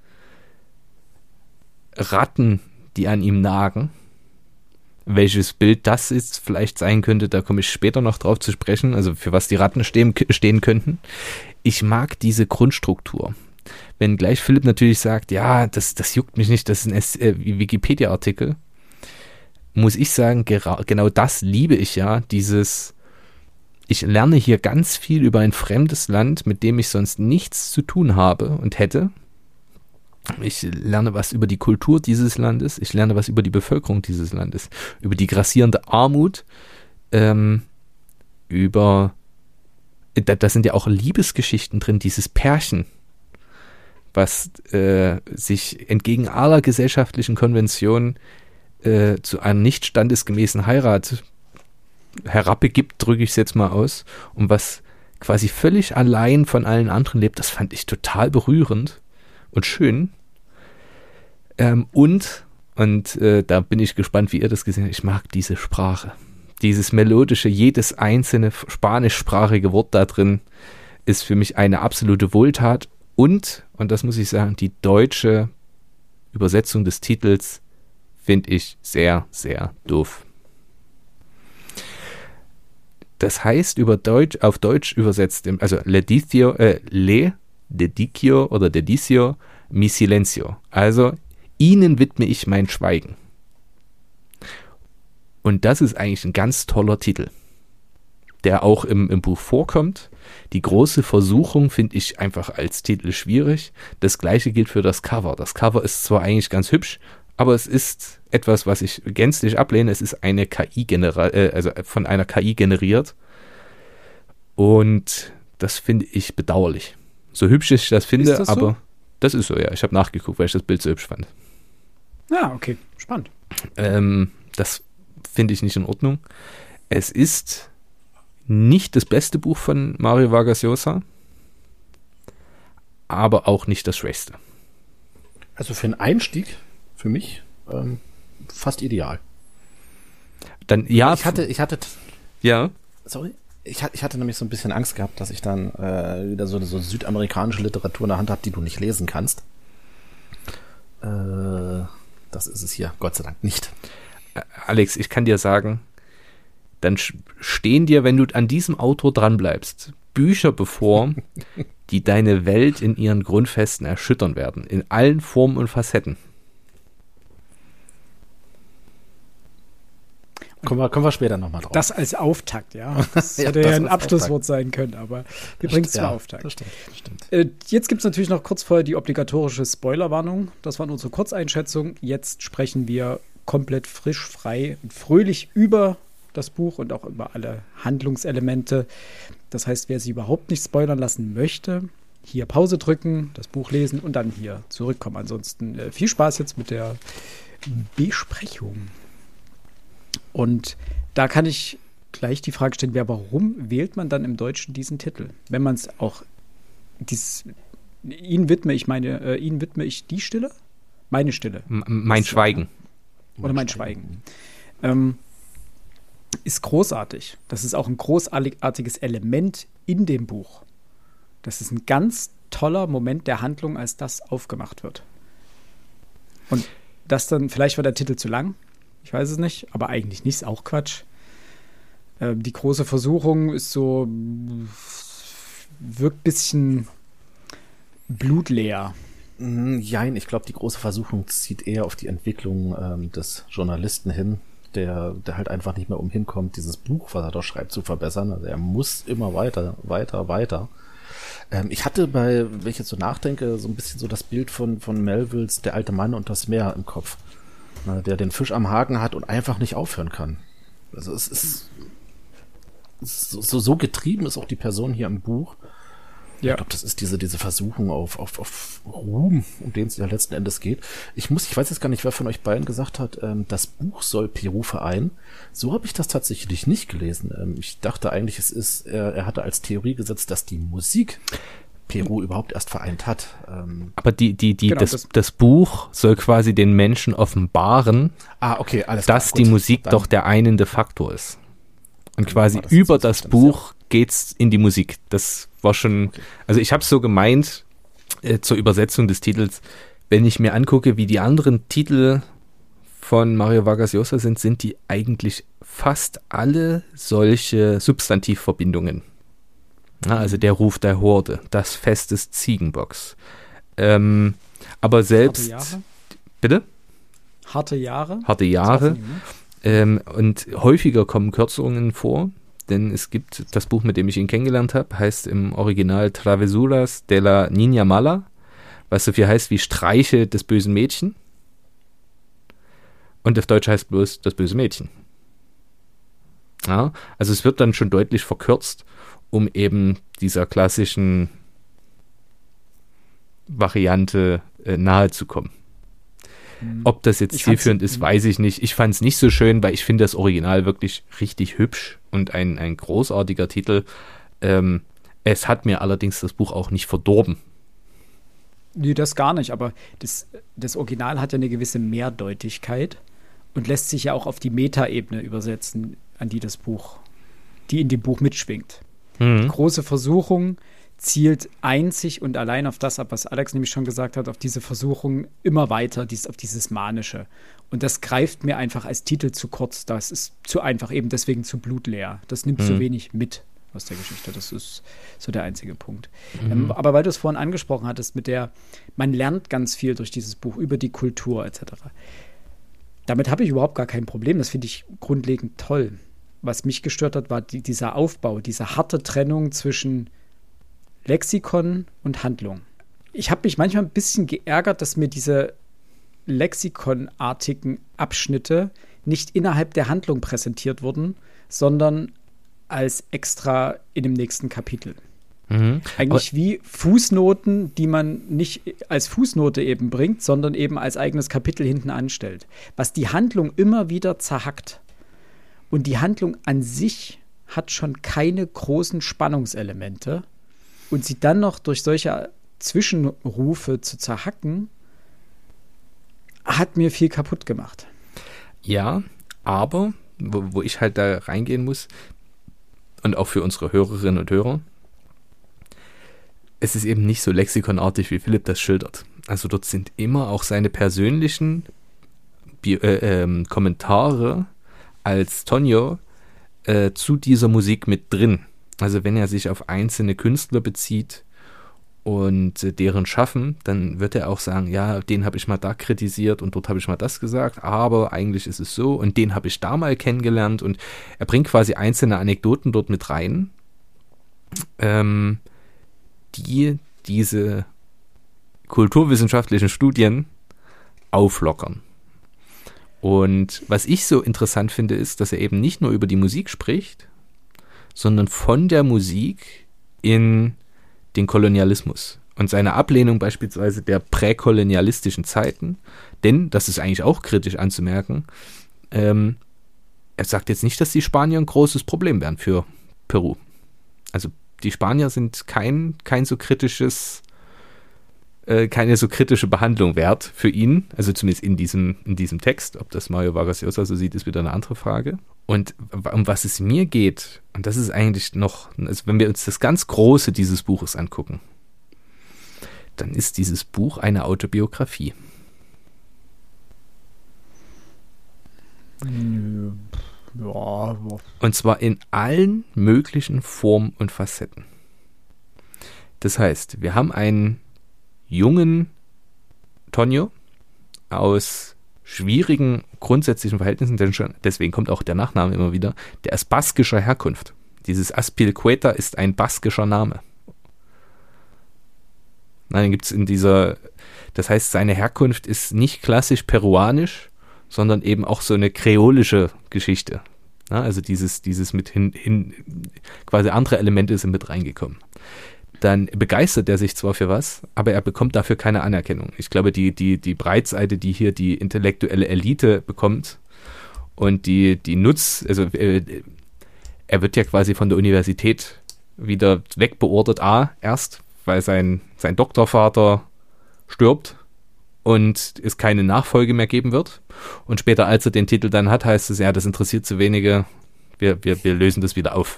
Ratten, die an ihm nagen. Welches Bild das ist, vielleicht sein könnte, da komme ich später noch drauf zu sprechen, also für was die Ratten stehen könnten. Ich mag diese Grundstruktur. Wenn gleich Philipp natürlich sagt, ja, das juckt mich nicht, das ist ein Wikipedia-Artikel, muss ich sagen, genau das liebe ich ja, ich lerne hier ganz viel über ein fremdes Land, mit dem ich sonst nichts zu tun habe und hätte. Ich lerne was über die Kultur dieses Landes, ich lerne was über die Bevölkerung dieses Landes, über die grassierende Armut, da sind ja auch Liebesgeschichten drin, dieses Pärchen, was sich entgegen aller gesellschaftlichen Konventionen zu einer nicht standesgemäßen Heirat herabbegibt, drücke ich es jetzt mal aus, und was quasi völlig allein von allen anderen lebt. Das fand ich total berührend und schön. Und da bin ich gespannt, wie ihr das gesehen habt, ich mag diese Sprache. Dieses melodische, jedes einzelne spanischsprachige Wort da drin ist für mich eine absolute Wohltat. Und das muss ich sagen, die deutsche Übersetzung des Titels finde ich sehr, sehr doof. Das heißt auf Deutsch übersetzt, also le dedicio oder dedicio mi silencio. Also, ihnen widme ich mein Schweigen. Und das ist eigentlich ein ganz toller Titel, der auch im Buch vorkommt. Die große Versuchung finde ich einfach als Titel schwierig. Das gleiche gilt für das Cover. Das Cover ist zwar eigentlich ganz hübsch, aber es ist etwas, was ich gänzlich ablehne. Es ist eine also von einer KI generiert. Und das finde ich bedauerlich. So hübsch ich das finde, Ist das aber so? das ist so, ja. Ich habe nachgeguckt, weil ich das Bild so hübsch fand. Ah, okay. Spannend. Das finde ich nicht in Ordnung. Es ist nicht das beste Buch von Mario Vargas Llosa, aber auch nicht das schwächste. Also für einen Einstieg, für mich, fast ideal. Dann, ja. Ich hatte ja. Sorry? Ich hatte nämlich so ein bisschen Angst gehabt, dass ich dann wieder so südamerikanische Literatur in der Hand habe, die du nicht lesen kannst. Das ist es hier, Gott sei Dank nicht. Alex, ich kann dir sagen, dann stehen dir, wenn du an diesem Autor dranbleibst, Bücher bevor, die deine Welt in ihren Grundfesten erschüttern werden, in allen Formen und Facetten. Kommen wir später nochmal drauf. Das als Auftakt, ja. Das Ja, hätte das ja ein als Abschlusswort Auftakt sein können, aber wir bringen es zum Auftakt. Das stimmt. Jetzt gibt es natürlich noch kurz vorher die obligatorische Spoilerwarnung. Das war unsere Kurzeinschätzung. Jetzt sprechen wir komplett frisch, frei und fröhlich über das Buch und auch über alle Handlungselemente. Das heißt, wer sich überhaupt nicht spoilern lassen möchte, hier Pause drücken, das Buch lesen und dann hier zurückkommen. Ansonsten viel Spaß jetzt mit der Besprechung. Und da kann ich gleich die Frage stellen, warum wählt man dann im Deutschen diesen Titel? Wenn man es auch ihnen widme ich die Stille? Meine Stille. Mein Schweigen. Oder mein Schweigen. Ist großartig. Das ist auch ein großartiges Element in dem Buch. Das ist ein ganz toller Moment der Handlung, als das aufgemacht wird. Und das dann, vielleicht war der Titel zu lang, ich weiß es nicht, aber eigentlich nicht, ist auch Quatsch. Die große Versuchung ist so, wirkt ein bisschen blutleer. Jein, ich glaube, die große Versuchung zieht eher auf die Entwicklung des Journalisten hin, der halt einfach nicht mehr umhinkommt, dieses Buch, was er da schreibt, zu verbessern. Also er muss immer weiter. Ich hatte wenn ich jetzt so nachdenke, so ein bisschen so das Bild von Melvilles Der alte Mann und das Meer im Kopf, der den Fisch am Haken hat und einfach nicht aufhören kann. Also es ist so getrieben ist auch die Person hier im Buch. Ja. Ich glaube, das ist diese Versuchung auf Ruhm, um den es ja letzten Endes geht. Ich weiß jetzt gar nicht, wer von euch beiden gesagt hat, das Buch soll Peru vereinen. So habe ich das tatsächlich nicht gelesen. Ich dachte eigentlich, er hatte als Theorie gesetzt, dass die Musik Peru überhaupt erst vereint hat. Aber genau, das Buch soll quasi den Menschen offenbaren, okay, alles dass klar, die Musik dann doch der einende Faktor ist. Und quasi über das Buch geht's in die Musik. Das war schon, also ich habe es so gemeint, zur Übersetzung des Titels, wenn ich mir angucke, wie die anderen Titel von Mario Vargas Llosa sind die eigentlich fast alle solche Substantivverbindungen. Also der Ruf der Horde, das Fest des Ziegenbocks. Aber selbst... Harte Jahre? Bitte? Harte Jahre? Harte Jahre. Und häufiger kommen Kürzungen vor, denn es gibt das Buch, mit dem ich ihn kennengelernt habe, heißt im Original Travesuras de la Niña Mala, was so viel heißt wie Streiche des bösen Mädchen. Und auf Deutsch heißt bloß das böse Mädchen. Ja, also es wird dann schon deutlich verkürzt, um eben dieser klassischen Variante nahe zu kommen. Ob das jetzt zielführend ist, weiß ich nicht. Ich fand es nicht so schön, weil ich finde das Original wirklich richtig hübsch und ein großartiger Titel. Es hat mir allerdings das Buch auch nicht verdorben. Nee, das gar nicht, aber das Original hat ja eine gewisse Mehrdeutigkeit und lässt sich ja auch auf die Metaebene übersetzen, die in dem Buch mitschwingt. Die große Versuchung zielt einzig und allein auf das ab, was Alex nämlich schon gesagt hat, auf diese Versuchung immer weiter, auf dieses Manische. Und das greift mir einfach als Titel zu kurz. Das ist zu einfach, eben deswegen zu blutleer. Das nimmt zu wenig mit aus der Geschichte. Das ist so der einzige Punkt. Aber weil du es vorhin angesprochen hattest, man lernt ganz viel durch dieses Buch über die Kultur etc. Damit habe ich überhaupt gar kein Problem. Das finde ich grundlegend toll. Was mich gestört hat, war dieser Aufbau, diese harte Trennung zwischen Lexikon und Handlung. Ich habe mich manchmal ein bisschen geärgert, dass mir diese lexikonartigen Abschnitte nicht innerhalb der Handlung präsentiert wurden, sondern als extra in dem nächsten Kapitel. Eigentlich wie Fußnoten, die man nicht als Fußnote eben bringt, sondern eben als eigenes Kapitel hinten anstellt. Was die Handlung immer wieder zerhackt. Und die Handlung an sich hat schon keine großen Spannungselemente. Und sie dann noch durch solche Zwischenrufe zu zerhacken, hat mir viel kaputt gemacht. Ja, aber, wo ich halt da reingehen muss, und auch für unsere Hörerinnen und Hörer, es ist eben nicht so lexikonartig, wie Philipp das schildert. Also dort sind immer auch seine persönlichen Kommentare als Tonio zu dieser Musik mit drin. Also wenn er sich auf einzelne Künstler bezieht und deren Schaffen, dann wird er auch sagen, ja, den habe ich mal da kritisiert und dort habe ich mal das gesagt, aber eigentlich ist es so und den habe ich da mal kennengelernt und er bringt quasi einzelne Anekdoten dort mit rein, die diese kulturwissenschaftlichen Studien auflockern. Und was ich so interessant finde, ist, dass er eben nicht nur über die Musik spricht, sondern von der Musik in den Kolonialismus und seine Ablehnung beispielsweise der präkolonialistischen Zeiten, denn, das ist eigentlich auch kritisch anzumerken, er sagt jetzt nicht, dass die Spanier ein großes Problem wären für Peru. Also die Spanier sind keine so kritische Behandlung wert für ihn, also zumindest in diesem Text. Ob das Mario Vargas Llosa so sieht, ist wieder eine andere Frage. Und um was es mir geht, und das ist eigentlich noch, also wenn wir uns das ganz Große dieses Buches angucken, dann ist dieses Buch eine Autobiografie. Ja. Und zwar in allen möglichen Formen und Facetten. Das heißt, wir haben einen jungen Tonio aus schwierigen grundsätzlichen Verhältnissen, denn deswegen kommt auch der Nachname immer wieder, der ist baskischer Herkunft. Dieses Azpilcueta ist ein baskischer Name. Nein, gibt es das heißt, seine Herkunft ist nicht klassisch peruanisch, sondern eben auch so eine kreolische Geschichte. Ja, also dieses mit quasi andere Elemente sind mit reingekommen. Dann begeistert er sich zwar für was, aber er bekommt dafür keine Anerkennung. Ich glaube, die Breitseite, die hier die intellektuelle Elite bekommt und er wird ja quasi von der Universität wieder wegbeordert, erst, weil sein Doktorvater stirbt und es keine Nachfolge mehr geben wird. Und später, als er den Titel dann hat, heißt es, ja, das interessiert zu wenige, wir lösen das wieder auf.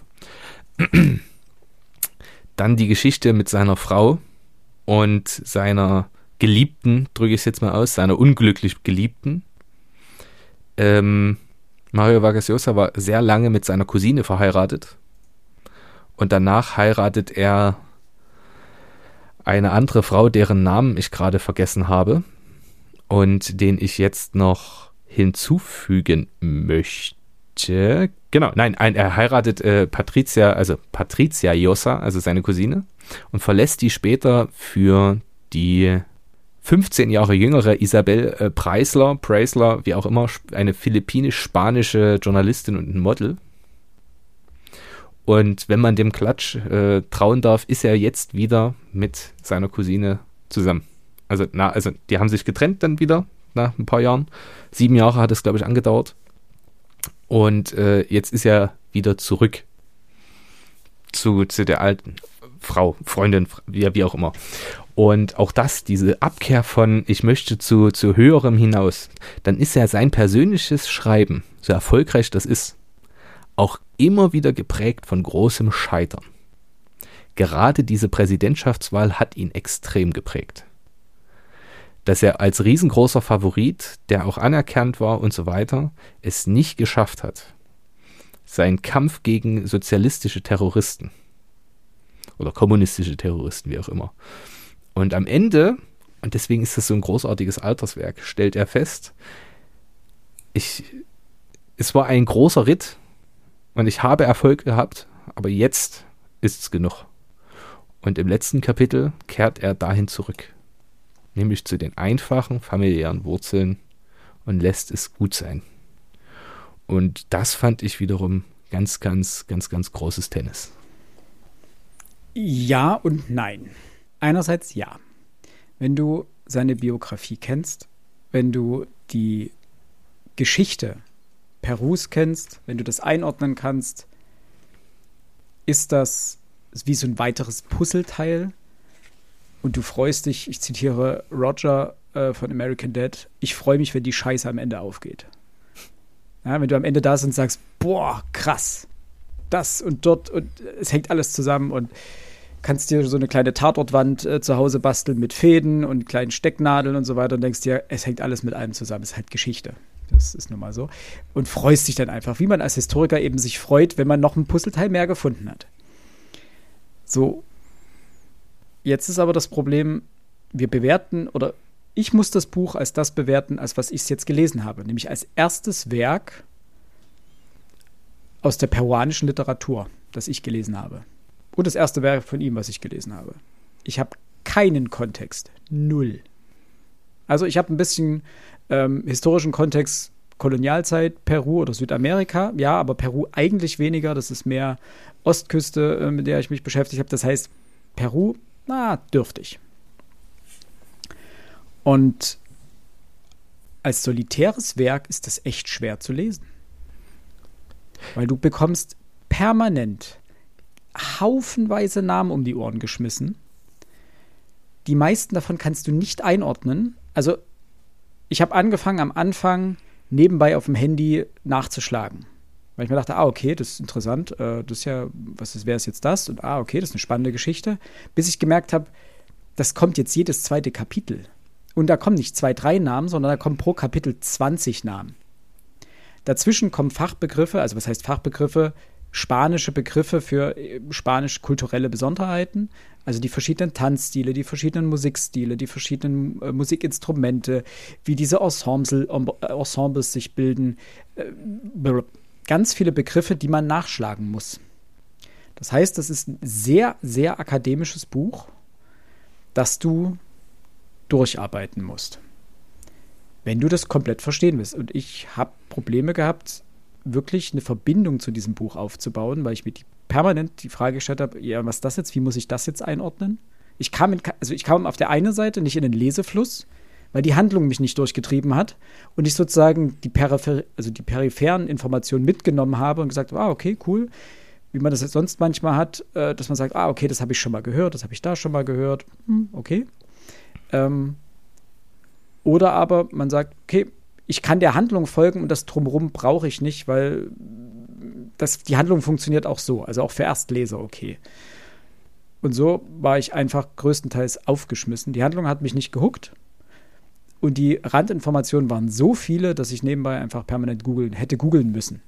Dann die Geschichte mit seiner Frau und seiner Geliebten, drücke ich es jetzt mal aus, seiner unglücklich Geliebten. Mario Vargas Llosa war sehr lange mit seiner Cousine verheiratet und danach heiratet er eine andere Frau, deren Namen ich gerade vergessen habe und den ich jetzt noch hinzufügen möchte. Genau, nein, er heiratet Patricia Llosa, also seine Cousine, und verlässt die später für die 15 Jahre jüngere Isabel Preisler, wie auch immer, eine philippinisch-spanische Journalistin und ein Model. Und wenn man dem Klatsch trauen darf, ist er jetzt wieder mit seiner Cousine zusammen. Also die haben sich getrennt dann wieder nach ein paar Jahren. 7 Jahre hat es, glaube ich, angedauert. Und jetzt ist er wieder zurück zu der alten Frau, Freundin, wie auch immer. Und auch diese Abkehr von, ich möchte zu höherem hinaus, dann ist ja sein persönliches Schreiben, so erfolgreich das ist, auch immer wieder geprägt von großem Scheitern. Gerade diese Präsidentschaftswahl hat ihn extrem geprägt. Dass er als riesengroßer Favorit, der auch anerkannt war und so weiter, es nicht geschafft hat, seinen Kampf gegen sozialistische Terroristen oder kommunistische Terroristen, wie auch immer. Und am Ende, und deswegen ist das so ein großartiges Alterswerk, stellt er fest, es war ein großer Ritt und ich habe Erfolg gehabt, aber jetzt ist es genug. Und im letzten Kapitel kehrt er dahin zurück, nämlich zu den einfachen familiären Wurzeln und lässt es gut sein. Und das fand ich wiederum ganz, ganz, ganz, ganz großes Tennis. Ja und nein. Einerseits ja. Wenn du seine Biografie kennst, wenn du die Geschichte Perus kennst, wenn du das einordnen kannst, ist das wie so ein weiteres Puzzleteil und du freust dich, ich zitiere Roger von American Dad, ich freue mich, wenn die Scheiße am Ende aufgeht. Ja, wenn du am Ende da sitzt und sagst, boah, krass, das und dort und es hängt alles zusammen und kannst dir so eine kleine Tatortwand zu Hause basteln mit Fäden und kleinen Stecknadeln und so weiter und denkst dir, es hängt alles mit allem zusammen, es ist halt Geschichte. Das ist nun mal so. Und freust dich dann einfach, wie man als Historiker eben sich freut, wenn man noch ein Puzzleteil mehr gefunden hat. So, jetzt ist aber das Problem, wir bewerten, oder ich muss das Buch als das bewerten, als was ich es jetzt gelesen habe, nämlich als erstes Werk aus der peruanischen Literatur, das ich gelesen habe. Und das erste Werk von ihm, was ich gelesen habe. Ich habe keinen Kontext. Null. Also ich habe ein bisschen historischen Kontext, Kolonialzeit, Peru oder Südamerika. Ja, aber Peru eigentlich weniger. Das ist mehr Ostküste, mit der ich mich beschäftigt habe. Das heißt, Peru, dürftig. Und als solitäres Werk ist das echt schwer zu lesen. Weil du bekommst permanent haufenweise Namen um die Ohren geschmissen. Die meisten davon kannst du nicht einordnen. Also ich habe angefangen, am Anfang nebenbei auf dem Handy nachzuschlagen. Weil ich mir dachte, okay, das ist interessant. Das ist ja, wer ist jetzt das? Und okay, das ist eine spannende Geschichte. Bis ich gemerkt habe, das kommt jetzt jedes zweite Kapitel. Und da kommen nicht 2, 3 Namen, sondern da kommen pro Kapitel 20 Namen. Dazwischen kommen Fachbegriffe, also was heißt Fachbegriffe? Spanische Begriffe für spanisch-kulturelle Besonderheiten, also die verschiedenen Tanzstile, die verschiedenen Musikstile, die verschiedenen Musikinstrumente, wie diese Ensembles sich bilden. Ganz viele Begriffe, die man nachschlagen muss. Das heißt, das ist ein sehr, sehr akademisches Buch, das du durcharbeiten musst, wenn du das komplett verstehen willst. Und ich habe Probleme gehabt, wirklich eine Verbindung zu diesem Buch aufzubauen, weil ich mir permanent die Frage gestellt habe, ja, was ist das jetzt, wie muss ich das jetzt einordnen? Ich kam auf der einen Seite nicht in den Lesefluss, weil die Handlung mich nicht durchgetrieben hat und ich sozusagen die peripheren Informationen mitgenommen habe und gesagt, okay, cool, wie man das jetzt sonst manchmal hat, dass man sagt, okay, das habe ich schon mal gehört, das habe ich da schon mal gehört, okay. Oder aber man sagt, okay, ich kann der Handlung folgen und das Drumherum brauche ich nicht, weil die Handlung funktioniert auch so, also auch für Erstleser okay. Und so war ich einfach größtenteils aufgeschmissen. Die Handlung hat mich nicht gehuckt und die Randinformationen waren so viele, dass ich nebenbei einfach permanent hätte googeln müssen.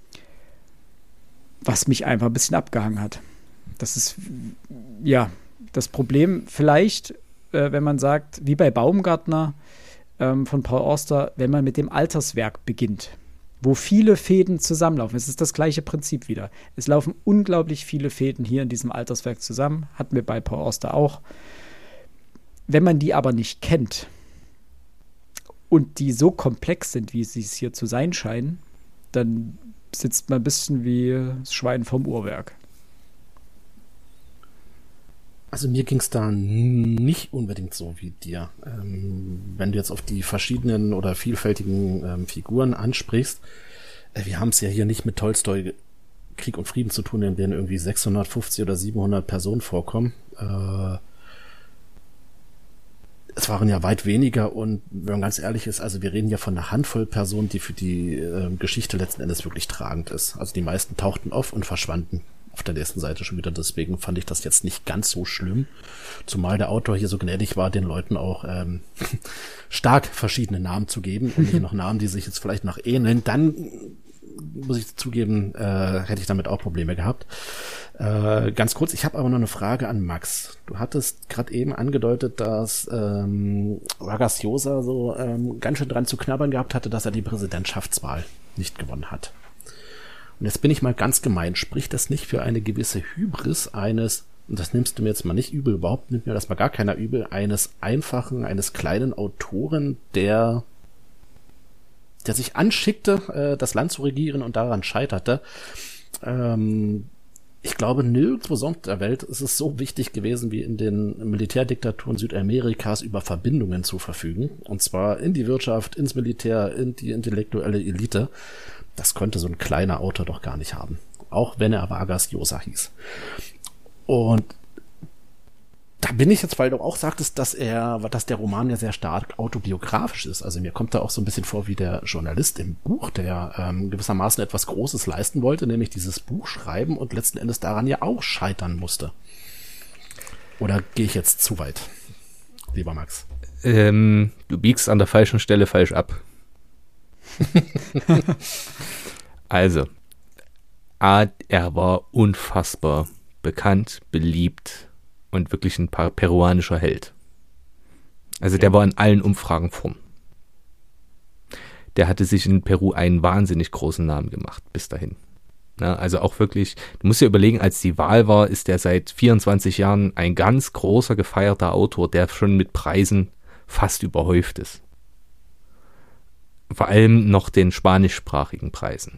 Was mich einfach ein bisschen abgehangen hat. Das ist, ja, das Problem vielleicht, wenn man sagt, wie bei Baumgartner, von Paul Auster, wenn man mit dem Alterswerk beginnt, wo viele Fäden zusammenlaufen. Es ist das gleiche Prinzip wieder. Es laufen unglaublich viele Fäden hier in diesem Alterswerk zusammen. Hatten wir bei Paul Auster auch. Wenn man die aber nicht kennt und die so komplex sind, wie sie es hier zu sein scheinen, dann sitzt man ein bisschen wie das Schwein vom Uhrwerk. Also mir ging es da nicht unbedingt so wie dir. Wenn du jetzt auf die verschiedenen oder vielfältigen Figuren ansprichst, wir haben es ja hier nicht mit Tolstoi Krieg und Frieden zu tun, in denen irgendwie 650 oder 700 Personen vorkommen. Es waren ja weit weniger und wenn man ganz ehrlich ist, also wir reden ja von einer Handvoll Personen, die für die Geschichte letzten Endes wirklich tragend ist. Also die meisten tauchten auf und verschwanden auf der nächsten Seite schon wieder. Deswegen fand ich das jetzt nicht ganz so schlimm. Zumal der Autor hier so gnädig war, den Leuten auch stark verschiedene Namen zu geben und nicht noch Namen, die sich jetzt vielleicht noch ähneln. Dann, muss ich zugeben, hätte ich damit auch Probleme gehabt. Ganz kurz, ich habe aber noch eine Frage an Max. Du hattest gerade eben angedeutet, dass Vargas Llosa so ganz schön dran zu knabbern gehabt hatte, dass er die Präsidentschaftswahl nicht gewonnen hat. Und jetzt bin ich mal ganz gemein, spricht das nicht für eine gewisse Hybris eines, und das nimmst du mir jetzt mal nicht übel, überhaupt nimmt mir das mal gar keiner übel, eines kleinen Autoren, der sich anschickte, das Land zu regieren und daran scheiterte. Ich glaube, nirgendwo sonst der Welt ist es so wichtig gewesen, wie in den Militärdiktaturen Südamerikas über Verbindungen zu verfügen. Und zwar in die Wirtschaft, ins Militär, in die intellektuelle Elite. Das konnte so ein kleiner Autor doch gar nicht haben. Auch wenn er Vargas Llosa hieß. Und da bin ich jetzt, weil du auch sagtest, dass der Roman ja sehr stark autobiografisch ist. Also mir kommt da auch so ein bisschen vor wie der Journalist im Buch, der gewissermaßen etwas Großes leisten wollte, nämlich dieses Buch schreiben und letzten Endes daran ja auch scheitern musste. Oder gehe ich jetzt zu weit, lieber Max? Du biegst an der falschen Stelle falsch ab. Also, er war unfassbar bekannt, beliebt und wirklich ein peruanischer Held. Also der war in allen Umfragen vorn. Der hatte sich in Peru einen wahnsinnig großen Namen gemacht, bis dahin. Ja, also auch wirklich, du musst dir überlegen, als die Wahl war, ist der seit 24 Jahren ein ganz großer, gefeierter Autor, der schon mit Preisen fast überhäuft ist. Vor allem noch den spanischsprachigen Preisen.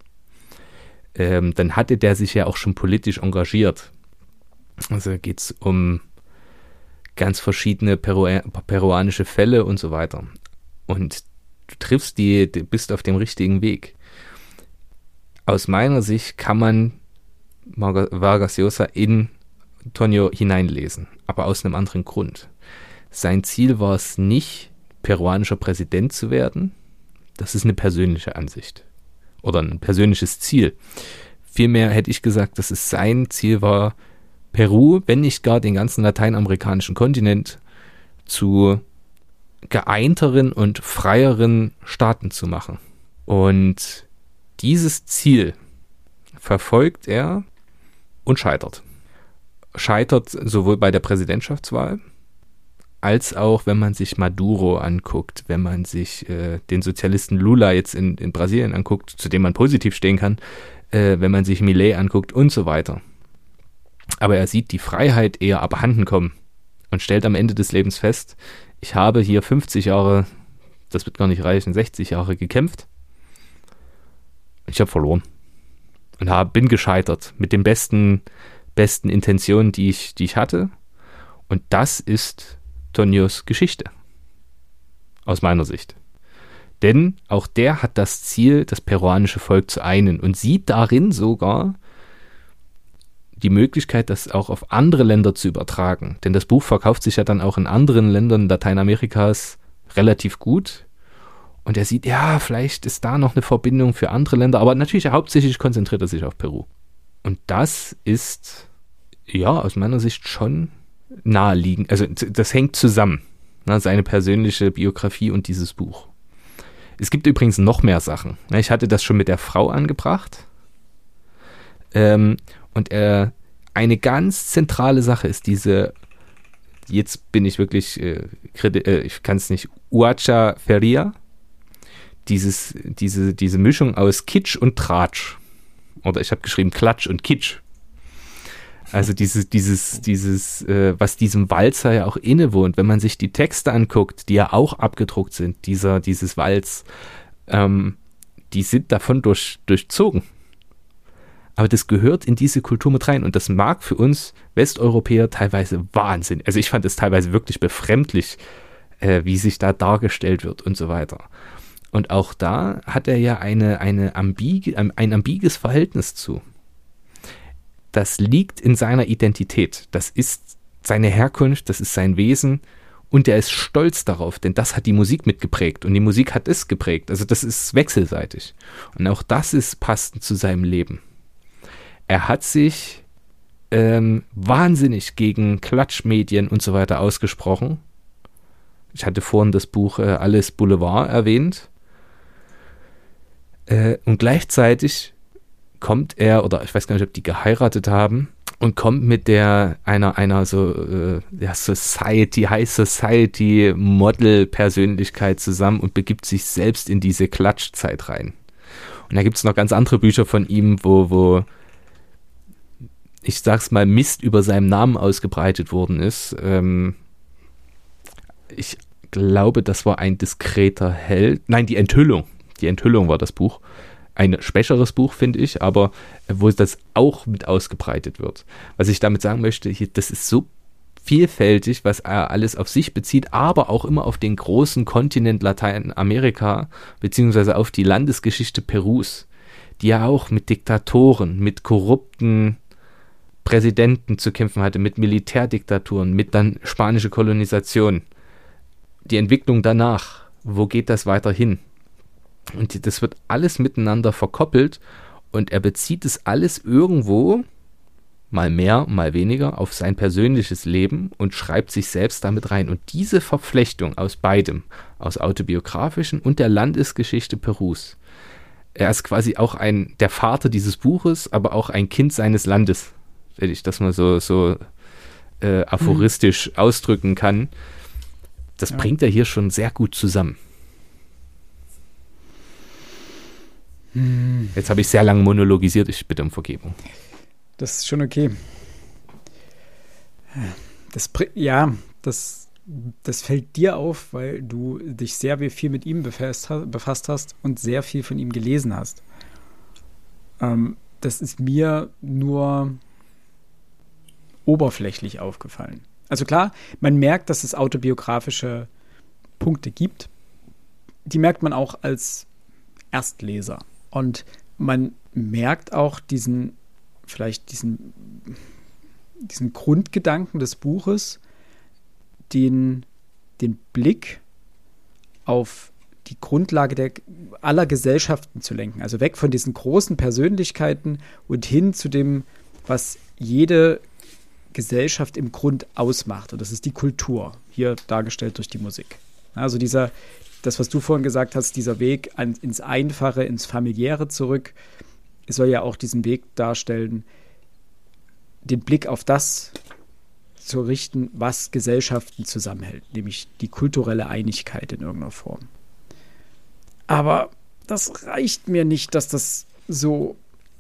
Dann hatte der sich ja auch schon politisch engagiert. Also geht es um ganz verschiedene peruanische Fälle und so weiter. Und du bist auf dem richtigen Weg. Aus meiner Sicht kann man Vargas Llosa in Tonio hineinlesen, aber aus einem anderen Grund. Sein Ziel war es nicht, peruanischer Präsident zu werden. Das ist eine persönliche Ansicht oder ein persönliches Ziel. Vielmehr hätte ich gesagt, dass es sein Ziel war, Peru, wenn nicht gar den ganzen lateinamerikanischen Kontinent, zu geeinteren und freieren Staaten zu machen. Und dieses Ziel verfolgt er und scheitert. Scheitert sowohl bei der Präsidentschaftswahl, als auch, wenn man sich Maduro anguckt, wenn man sich den Sozialisten Lula jetzt in Brasilien anguckt, zu dem man positiv stehen kann, wenn man sich Milei anguckt und so weiter. Aber er sieht die Freiheit eher abhanden kommen und stellt am Ende des Lebens fest, ich habe hier 50 Jahre, das wird gar nicht reichen, 60 Jahre gekämpft. Ich habe verloren und bin gescheitert mit den besten Intentionen, die ich hatte. Und das ist Tonhos Geschichte, aus meiner Sicht. Denn auch der hat das Ziel, das peruanische Volk zu einen und sieht darin sogar die Möglichkeit, das auch auf andere Länder zu übertragen. Denn das Buch verkauft sich ja dann auch in anderen Ländern Lateinamerikas relativ gut. Und er sieht, ja, vielleicht ist da noch eine Verbindung für andere Länder, aber natürlich hauptsächlich konzentriert er sich auf Peru. Und das ist, ja, aus meiner Sicht schon naheliegend. Also das hängt zusammen, ne, seine persönliche Biografie und dieses Buch. Es gibt übrigens noch mehr Sachen. Ich hatte das schon mit der Frau angebracht. Und eine ganz zentrale Sache ist diese, jetzt bin ich wirklich, ich kann es nicht, Huacha Feria, diese Mischung aus Kitsch und Tratsch. Oder ich habe geschrieben Klatsch und Kitsch. Also was diesem Walzer ja auch innewohnt, wenn man sich die Texte anguckt, die ja auch abgedruckt sind, dieses Walz, die sind davon durchzogen. Aber das gehört in diese Kultur mit rein und das mag für uns Westeuropäer teilweise Wahnsinn. Also ich fand es teilweise wirklich befremdlich, wie sich da dargestellt wird und so weiter. Und auch da hat er ja ein ambiges Verhältnis zu. Das liegt in seiner Identität. Das ist seine Herkunft, das ist sein Wesen und er ist stolz darauf, denn das hat die Musik mitgeprägt und die Musik hat es geprägt. Also das ist wechselseitig. Und auch das ist passend zu seinem Leben. Er hat sich wahnsinnig gegen Klatschmedien und so weiter ausgesprochen. Ich hatte vorhin das Buch Alles Boulevard erwähnt. Und gleichzeitig kommt er, oder ich weiß gar nicht, ob die geheiratet haben, und kommt mit einer so Society, High Society Model-Persönlichkeit zusammen und begibt sich selbst in diese Klatschzeit rein. Und da gibt es noch ganz andere Bücher von ihm, wo ich sag's mal, Mist über seinem Namen ausgebreitet worden ist. Ich glaube, das war ein diskreter Held. Nein, die Enthüllung. Die Enthüllung war das Buch. Ein schwächeres Buch, finde ich, aber wo das auch mit ausgebreitet wird. Was ich damit sagen möchte, das ist so vielfältig, was er alles auf sich bezieht, aber auch immer auf den großen Kontinent Lateinamerika, beziehungsweise auf die Landesgeschichte Perus, die ja auch mit Diktatoren, mit korrupten Präsidenten zu kämpfen hatte, mit Militärdiktaturen, mit dann spanische Kolonisation. Die Entwicklung danach, wo geht das weiter hin? Und das wird alles miteinander verkoppelt und er bezieht es alles irgendwo, mal mehr, mal weniger, auf sein persönliches Leben und schreibt sich selbst damit rein. Und diese Verflechtung aus beidem, aus autobiografischen und der Landesgeschichte Perus, er ist quasi auch der Vater dieses Buches, aber auch ein Kind seines Landes, wenn ich das mal so aphoristisch ausdrücken kann. Das bringt er hier schon sehr gut zusammen. Jetzt habe ich sehr lange monologisiert, ich bitte um Vergebung. Das ist schon okay. Das fällt dir auf, weil du dich sehr viel mit ihm befasst hast und sehr viel von ihm gelesen hast. Das ist mir nur oberflächlich aufgefallen. Also klar, man merkt, dass es autobiografische Punkte gibt. Die merkt man auch als Erstleser. Und man merkt auch diesen Grundgedanken des Buches, den Blick auf die Grundlage aller Gesellschaften zu lenken. Also weg von diesen großen Persönlichkeiten und hin zu dem, was jede Gesellschaft im Grund ausmacht. Und das ist die Kultur, hier dargestellt durch die Musik. Also das, was du vorhin gesagt hast, dieser Weg ins Einfache, ins Familiäre zurück, soll ja auch diesen Weg darstellen, den Blick auf das zu richten, was Gesellschaften zusammenhält, nämlich die kulturelle Einigkeit in irgendeiner Form. Aber das reicht mir nicht, dass das so...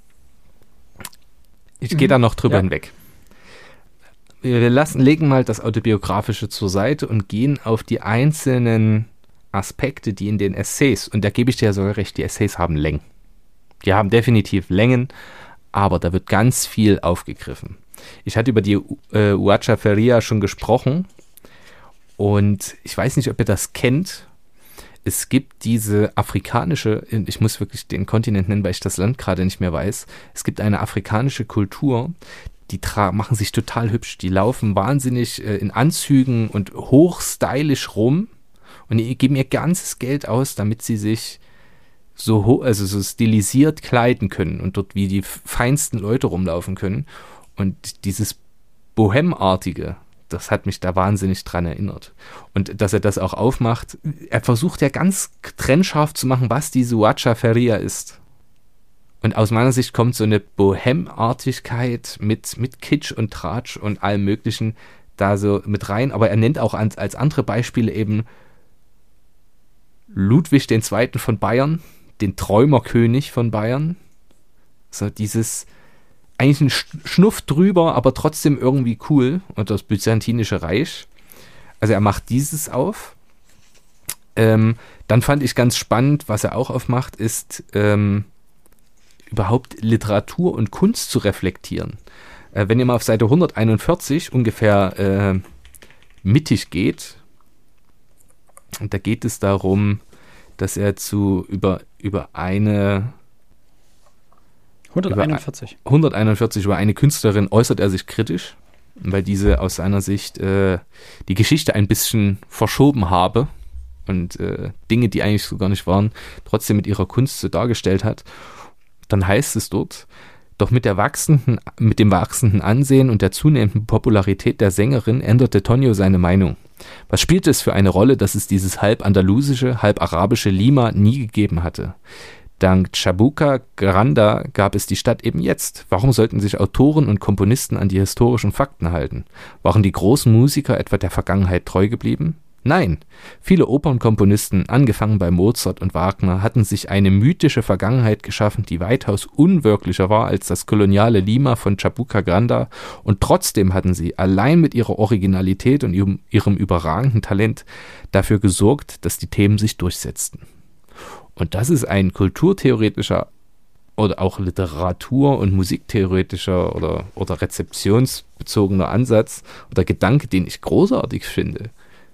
Ich gehe da noch drüber hinweg. Wir legen mal das Autobiografische zur Seite und gehen auf die einzelnen Aspekte, die in den Essays, und da gebe ich dir ja sogar recht, die Essays haben Längen. Die haben definitiv Längen, aber da wird ganz viel aufgegriffen. Ich hatte über die Huacha Feria schon gesprochen und ich weiß nicht, ob ihr das kennt. Es gibt diese afrikanische, ich muss wirklich den Kontinent nennen, weil ich das Land gerade nicht mehr weiß. Es gibt eine afrikanische Kultur, die machen sich total hübsch. Die laufen wahnsinnig in Anzügen und hochstylisch rum und die geben ihr ganzes Geld aus, damit sie sich so stilisiert kleiden können und dort wie die feinsten Leute rumlaufen können. Und dieses Bohème-artige, das hat mich da wahnsinnig dran erinnert. Und dass er das auch aufmacht, er versucht ja ganz trennscharf zu machen, was diese Huacha Feria ist. Und aus meiner Sicht kommt so eine Bohème-Artigkeit mit Kitsch und Tratsch und allem Möglichen da so mit rein. Aber er nennt auch als andere Beispiele eben Ludwig II. Von Bayern, den Träumerkönig von Bayern. So dieses... eigentlich ein Schnuff drüber, aber trotzdem irgendwie cool. Und das Byzantinische Reich. Also er macht dieses auf. Dann fand ich ganz spannend, was er auch aufmacht, ist überhaupt Literatur und Kunst zu reflektieren. Wenn ihr mal auf Seite 141 ungefähr mittig geht, und da geht es darum, dass er über eine 141 über eine Künstlerin äußert er sich kritisch, weil diese aus seiner Sicht die Geschichte ein bisschen verschoben habe und Dinge, die eigentlich so gar nicht waren, trotzdem mit ihrer Kunst so dargestellt hat. Dann heißt es dort, doch mit dem wachsenden Ansehen und der zunehmenden Popularität der Sängerin änderte Tonio seine Meinung. Was spielte es für eine Rolle, dass es dieses halb andalusische, halb arabische Lima nie gegeben hatte? Dank Chabuca Granda gab es die Stadt eben jetzt. Warum sollten sich Autoren und Komponisten an die historischen Fakten halten? Waren die großen Musiker etwa der Vergangenheit treu geblieben? Nein, viele Opernkomponisten, angefangen bei Mozart und Wagner, hatten sich eine mythische Vergangenheit geschaffen, die weitaus unwirklicher war als das koloniale Lima von Chabuca Granda, und trotzdem hatten sie allein mit ihrer Originalität und ihrem überragenden Talent dafür gesorgt, dass die Themen sich durchsetzten. Und das ist ein kulturtheoretischer oder auch Literatur- und musiktheoretischer oder rezeptionsbezogener Ansatz oder Gedanke, den ich großartig finde.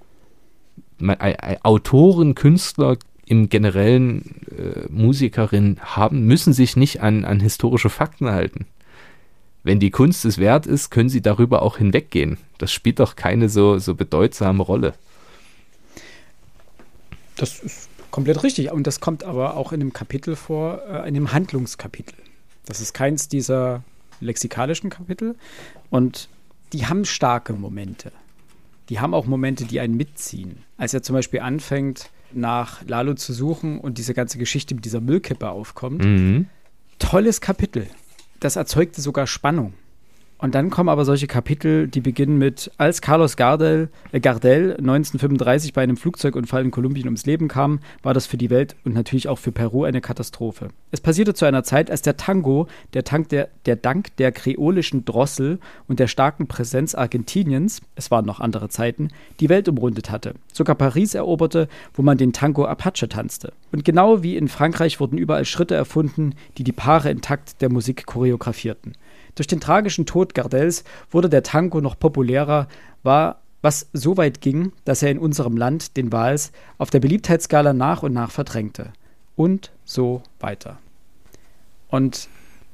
Autoren, Künstler im generellen Musikerinnen müssen sich nicht an historische Fakten halten. Wenn die Kunst es wert ist, können sie darüber auch hinweggehen. Das spielt doch keine so bedeutsame Rolle. Das ist komplett richtig. Und das kommt aber auch in einem Kapitel vor, in einem Handlungskapitel. Das ist keins dieser lexikalischen Kapitel. Und die haben starke Momente. Die haben auch Momente, die einen mitziehen. Als er zum Beispiel anfängt, nach Lalo zu suchen und diese ganze Geschichte mit dieser Müllkippe aufkommt. Tolles Kapitel. Das erzeugte sogar Spannung. Und dann kommen aber solche Kapitel, die beginnen mit, als Carlos Gardel 1935 bei einem Flugzeugunfall in Kolumbien ums Leben kam, war das für die Welt und natürlich auch für Peru eine Katastrophe. Es passierte zu einer Zeit, als der Tango, der Dank der kreolischen Drossel und der starken Präsenz Argentiniens, es waren noch andere Zeiten, die Welt umrundet hatte. Sogar Paris eroberte, wo man den Tango Apache tanzte. Und genau wie in Frankreich wurden überall Schritte erfunden, die Paare in Takt der Musik choreografierten. Durch den tragischen Tod Gardels wurde der Tango noch populärer, was so weit ging, dass er in unserem Land den Vals auf der Beliebtheitsskala nach und nach verdrängte. Und so weiter. Und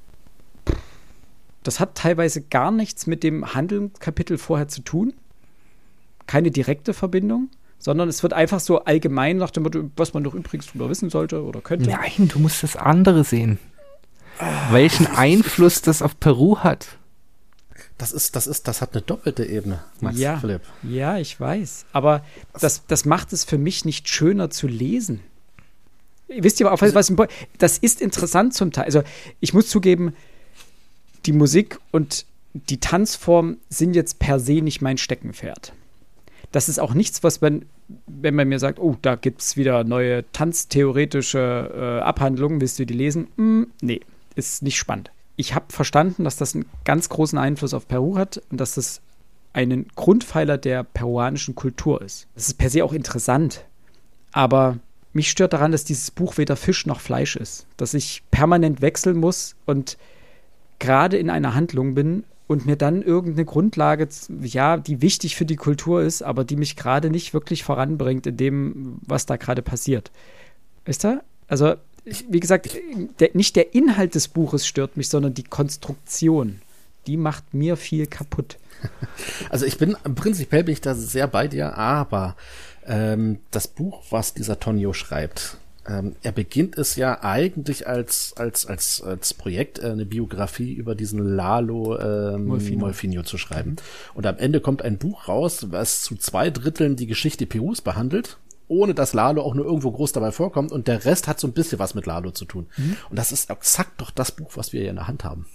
das hat teilweise gar nichts mit dem Handlungskapitel vorher zu tun. Keine direkte Verbindung, sondern es wird einfach so allgemein nach dem Motto, was man doch übrigens drüber wissen sollte oder könnte. Nein, du musst das andere sehen. Welchen Einfluss das auf Peru hat. das hat eine doppelte Ebene, Max Philipp. Ja, ich weiß. Aber das macht es für mich nicht schöner zu lesen. Wisst ihr, das ist interessant zum Teil. Also ich muss zugeben, die Musik und die Tanzform sind jetzt per se nicht mein Steckenpferd. Das ist auch nichts, was wenn man mir sagt, oh, da gibt es wieder neue tanztheoretische Abhandlungen, willst du die lesen? Nee, ist nicht spannend. Ich habe verstanden, dass das einen ganz großen Einfluss auf Peru hat und dass das ein Grundpfeiler der peruanischen Kultur ist. Das ist per se auch interessant, aber mich stört daran, dass dieses Buch weder Fisch noch Fleisch ist, dass ich permanent wechseln muss und gerade in einer Handlung bin und mir dann irgendeine Grundlage, ja, die wichtig für die Kultur ist, aber die mich gerade nicht wirklich voranbringt in dem, was da gerade passiert. Weißt du? Also, wie gesagt, nicht der Inhalt des Buches stört mich, sondern die Konstruktion. Die macht mir viel kaputt. Also prinzipiell bin ich da sehr bei dir, aber das Buch, was dieser Tonio schreibt, er beginnt es ja eigentlich als Projekt, eine Biografie über diesen Lalo Molfino zu schreiben. Und am Ende kommt ein Buch raus, was zu 2/3 die Geschichte Perus behandelt, ohne dass Lalo auch nur irgendwo groß dabei vorkommt. Und der Rest hat so ein bisschen was mit Lalo zu tun. Und das ist exakt doch das Buch, was wir hier in der Hand haben.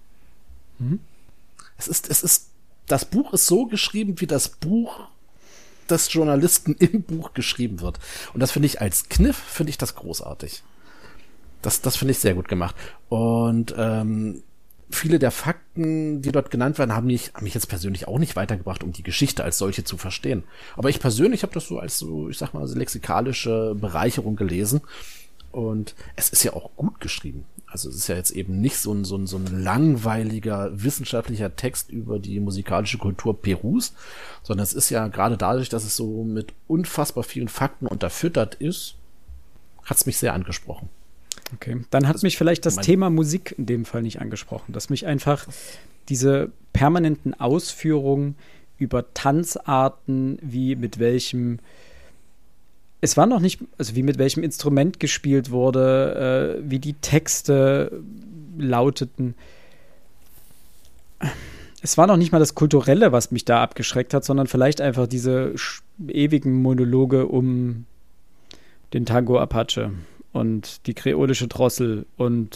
Das Buch ist so geschrieben, wie das Buch des Journalisten im Buch geschrieben wird. Und das finde ich als Kniff, finde ich das großartig. Das finde ich sehr gut gemacht. Und viele der Fakten, die dort genannt werden, haben mich jetzt persönlich auch nicht weitergebracht, um die Geschichte als solche zu verstehen. Aber ich persönlich habe das so als ich sag mal, lexikalische Bereicherung gelesen. Und es ist ja auch gut geschrieben. Also es ist ja jetzt eben nicht so ein langweiliger wissenschaftlicher Text über die musikalische Kultur Perus, sondern es ist ja gerade dadurch, dass es so mit unfassbar vielen Fakten unterfüttert ist, hat es mich sehr angesprochen. Okay, dann hat mich vielleicht das Thema Musik in dem Fall nicht angesprochen, dass mich einfach diese permanenten Ausführungen über Tanzarten, wie mit welchem Instrument gespielt wurde, wie die Texte lauteten. Es war noch nicht mal das Kulturelle, was mich da abgeschreckt hat, sondern vielleicht einfach diese ewigen Monologe um den Tango Apache und die kreolische Drossel und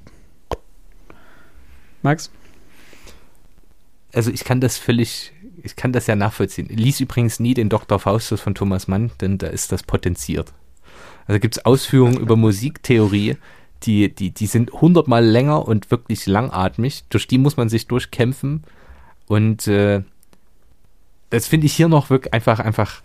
Max? Also ich kann das ja nachvollziehen. Lies übrigens nie den Dr. Faustus von Thomas Mann, denn da ist das potenziert. Also gibt es Ausführungen über Musiktheorie, die sind 100-mal länger und wirklich langatmig. Durch die muss man sich durchkämpfen. Und das finde ich hier noch wirklich einfach,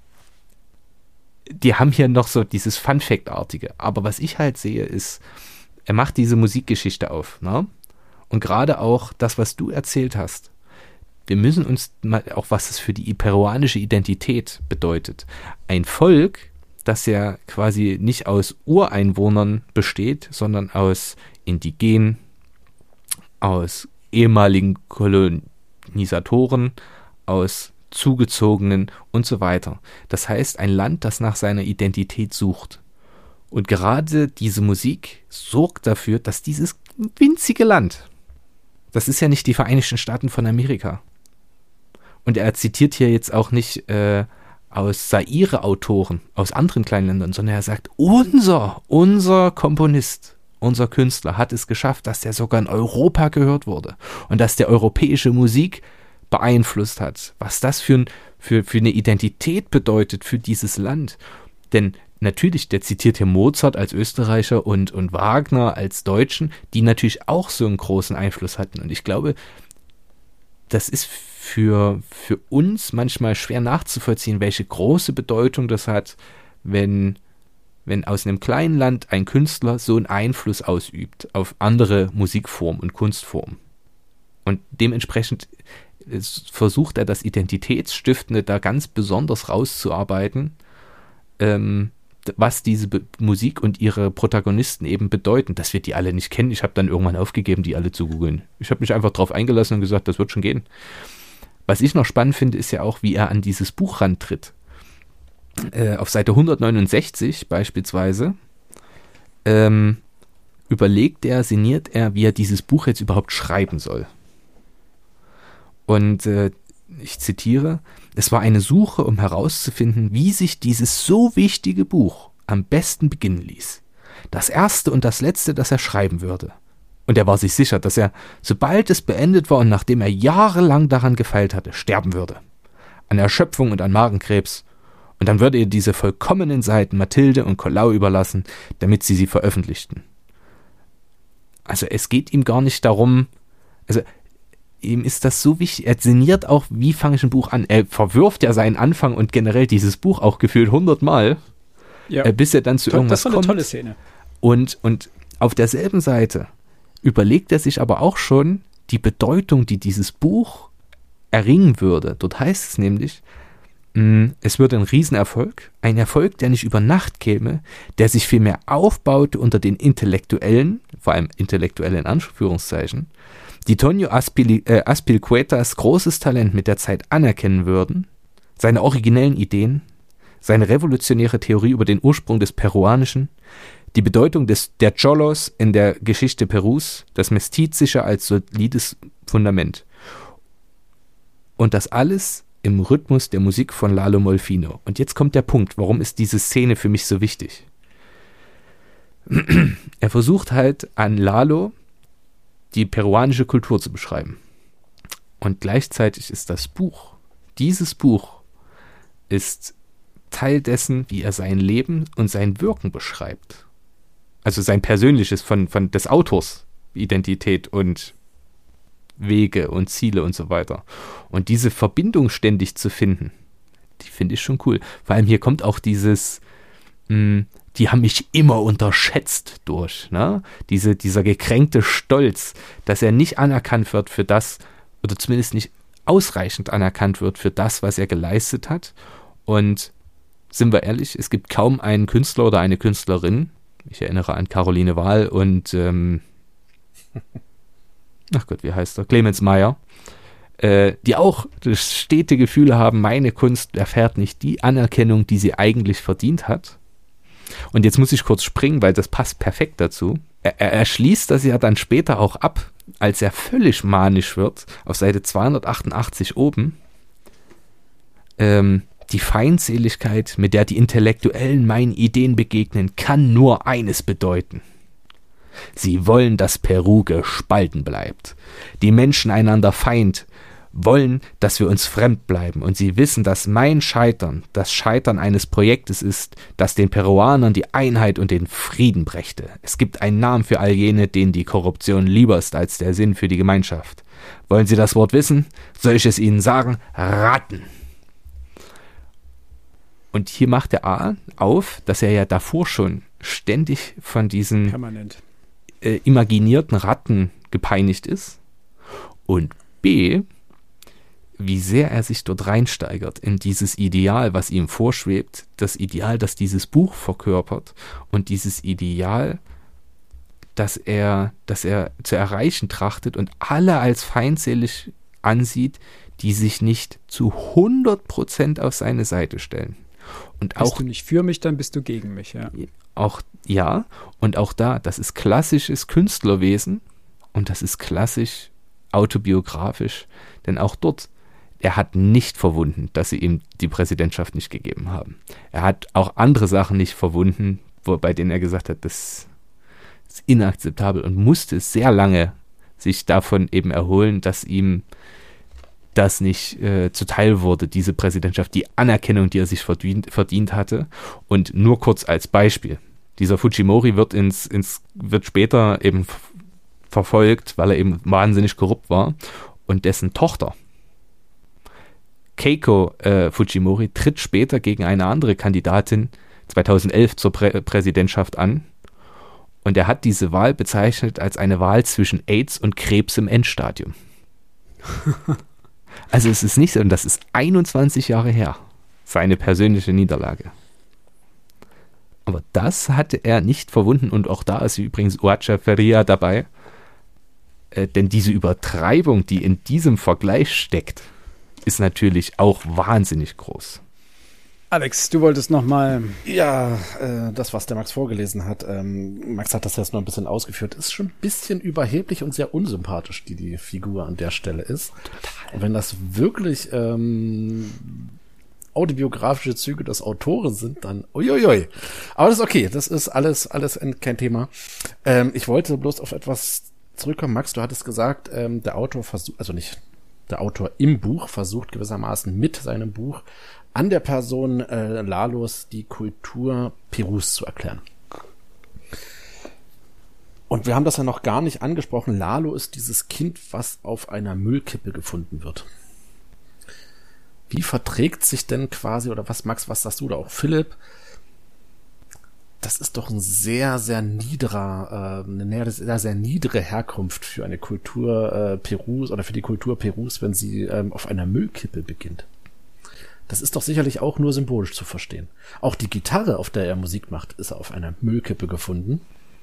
die haben hier noch so dieses Fun-Fact-artige. Aber was ich halt sehe, ist, er macht diese Musikgeschichte auf, ne? Und gerade auch das, was du erzählt hast. Wir müssen uns mal auch, was es für die peruanische Identität bedeutet. Ein Volk, das ja quasi nicht aus Ureinwohnern besteht, sondern aus Indigenen, aus ehemaligen Kolonisatoren, aus Zugezogenen und so weiter. Das heißt, ein Land, das nach seiner Identität sucht. Und gerade diese Musik sorgt dafür, dass dieses winzige Land, das ist ja nicht die Vereinigten Staaten von Amerika. Und er zitiert hier jetzt auch nicht aus Zaire-Autoren, aus anderen kleinen Ländern, sondern er sagt, unser Komponist, unser Künstler hat es geschafft, dass der sogar in Europa gehört wurde und dass der europäische Musik beeinflusst hat. Was das für eine Identität bedeutet für dieses Land. Denn natürlich, der zitiert hier Mozart als Österreicher und Wagner als Deutschen, die natürlich auch so einen großen Einfluss hatten. Und ich glaube, das ist für uns manchmal schwer nachzuvollziehen, welche große Bedeutung das hat, wenn aus einem kleinen Land ein Künstler so einen Einfluss ausübt auf andere Musikformen und Kunstformen. Und dementsprechend versucht er, das Identitätsstiftende da ganz besonders rauszuarbeiten, was diese Musik und ihre Protagonisten eben bedeuten, dass wir die alle nicht kennen. Ich habe dann irgendwann aufgegeben, die alle zu googeln. Ich habe mich einfach drauf eingelassen und gesagt, das wird schon gehen. Was ich noch spannend finde, ist ja auch, wie er an dieses Buch rantritt. Auf Seite 169 beispielsweise sinniert er, wie er dieses Buch jetzt überhaupt schreiben soll. Und ich zitiere, es war eine Suche, um herauszufinden, wie sich dieses so wichtige Buch am besten beginnen ließ. Das erste und das letzte, das er schreiben würde. Und er war sich sicher, dass er, sobald es beendet war und nachdem er jahrelang daran gefeilt hatte, sterben würde. An Erschöpfung und an Magenkrebs. Und dann würde er diese vollkommenen Seiten Mathilde und Collau überlassen, damit sie veröffentlichten. Also es geht ihm gar nicht darum, also ihm ist das so wichtig, er sinniert auch, wie fange ich ein Buch an. Er verwirft ja seinen Anfang und generell dieses Buch auch gefühlt 100 Mal, bis er dann zu irgendwas kommt. Das war eine tolle Szene. Und auf derselben Seite überlegt er sich aber auch schon die Bedeutung, die dieses Buch erringen würde. Dort heißt es nämlich, es würde ein Riesenerfolg, ein Erfolg, der nicht über Nacht käme, der sich vielmehr aufbaute unter den Intellektuellen, vor allem Intellektuelle in Anführungszeichen, die Tonio Azpilicuetas großes Talent mit der Zeit anerkennen würden, seine originellen Ideen, seine revolutionäre Theorie über den Ursprung des Peruanischen, die Bedeutung der Cholos in der Geschichte Perus, das Mestizische als solides Fundament. Und das alles im Rhythmus der Musik von Lalo Molfino. Und jetzt kommt der Punkt, warum ist diese Szene für mich so wichtig? Er versucht halt an Lalo die peruanische Kultur zu beschreiben. Und gleichzeitig ist dieses Buch ist Teil dessen, wie er sein Leben und sein Wirken beschreibt. Also sein persönliches von des Autors Identität und Wege und Ziele und so weiter. Und diese Verbindung ständig zu finden, die finde ich schon cool. Vor allem hier kommt auch dieses, die haben mich immer unterschätzt durch, ne? Dieser gekränkte Stolz, dass er nicht anerkannt wird für das, oder zumindest nicht ausreichend anerkannt wird für das, was er geleistet hat. Und sind wir ehrlich, es gibt kaum einen Künstler oder eine Künstlerin, ich erinnere an Caroline Wahl und ach Gott, wie heißt er? Clemens Meyer, die auch das stete Gefühl haben, meine Kunst erfährt nicht die Anerkennung, die sie eigentlich verdient hat. Und jetzt muss ich kurz springen, weil das passt perfekt dazu. Er schließt das ja dann später auch ab, als er völlig manisch wird, auf Seite 288 oben, die Feindseligkeit, mit der die Intellektuellen meinen Ideen begegnen, kann nur eines bedeuten. Sie wollen, dass Peru gespalten bleibt. Die Menschen einander Feind, wollen, dass wir uns fremd bleiben. Und sie wissen, dass mein Scheitern das Scheitern eines Projektes ist, das den Peruanern die Einheit und den Frieden brächte. Es gibt einen Namen für all jene, denen die Korruption lieber ist als der Sinn für die Gemeinschaft. Wollen Sie das Wort wissen? Soll ich es Ihnen sagen? Ratten! Und hier macht der A auf, dass er ja davor schon ständig von diesen imaginierten Ratten gepeinigt ist. Und B, wie sehr er sich dort reinsteigert in dieses Ideal, was ihm vorschwebt, das Ideal, das dieses Buch verkörpert und dieses Ideal, das er zu erreichen trachtet und alle als feindselig ansieht, die sich nicht zu 100% auf seine Seite stellen. Und bist du nicht für mich, dann bist du gegen mich, ja. Und auch da, das ist klassisches Künstlerwesen und das ist klassisch autobiografisch, denn auch dort, er hat nicht verwunden, dass sie ihm die Präsidentschaft nicht gegeben haben. Er hat auch andere Sachen nicht verwunden, bei denen er gesagt hat, das ist inakzeptabel und musste sehr lange sich davon eben erholen, dass ihm das nicht zuteil wurde, diese Präsidentschaft, die Anerkennung, die er sich verdient hatte. Und nur kurz als Beispiel, dieser Fujimori wird später eben verfolgt, weil er eben wahnsinnig korrupt war und dessen Tochter Keiko Fujimori tritt später gegen eine andere Kandidatin 2011 zur Präsidentschaft an und er hat diese Wahl bezeichnet als eine Wahl zwischen AIDS und Krebs im Endstadium. Also es ist nicht so, und das ist 21 Jahre her, seine persönliche Niederlage. Aber das hatte er nicht verwunden und auch da ist übrigens Huacha Feria dabei, denn diese Übertreibung, die in diesem Vergleich steckt, ist natürlich auch wahnsinnig groß. Alex, du wolltest noch mal... Ja, das, was der Max vorgelesen hat, Max hat das jetzt noch ein bisschen ausgeführt, ist schon ein bisschen überheblich und sehr unsympathisch, die Figur an der Stelle ist. Total. Und wenn das wirklich autobiografische Züge des Autoren sind, dann uiuiui. Aber das ist okay, das ist alles kein Thema. Ich wollte bloß auf etwas zurückkommen. Max, du hattest gesagt, der Autor versucht, also nicht der Autor im Buch versucht gewissermaßen mit seinem Buch an der Person Lalos die Kultur Perus zu erklären. Und wir haben das ja noch gar nicht angesprochen. Lalo ist dieses Kind, was auf einer Müllkippe gefunden wird. Wie verträgt sich denn quasi, oder was, Max, was sagst du, oder auch Philipp? Das ist doch ein sehr, sehr niedere Herkunft für eine Kultur Perus oder für die Kultur Perus, wenn sie auf einer Müllkippe beginnt. Das ist doch sicherlich auch nur symbolisch zu verstehen. Auch die Gitarre, auf der er Musik macht, ist auf einer Müllkippe gefunden.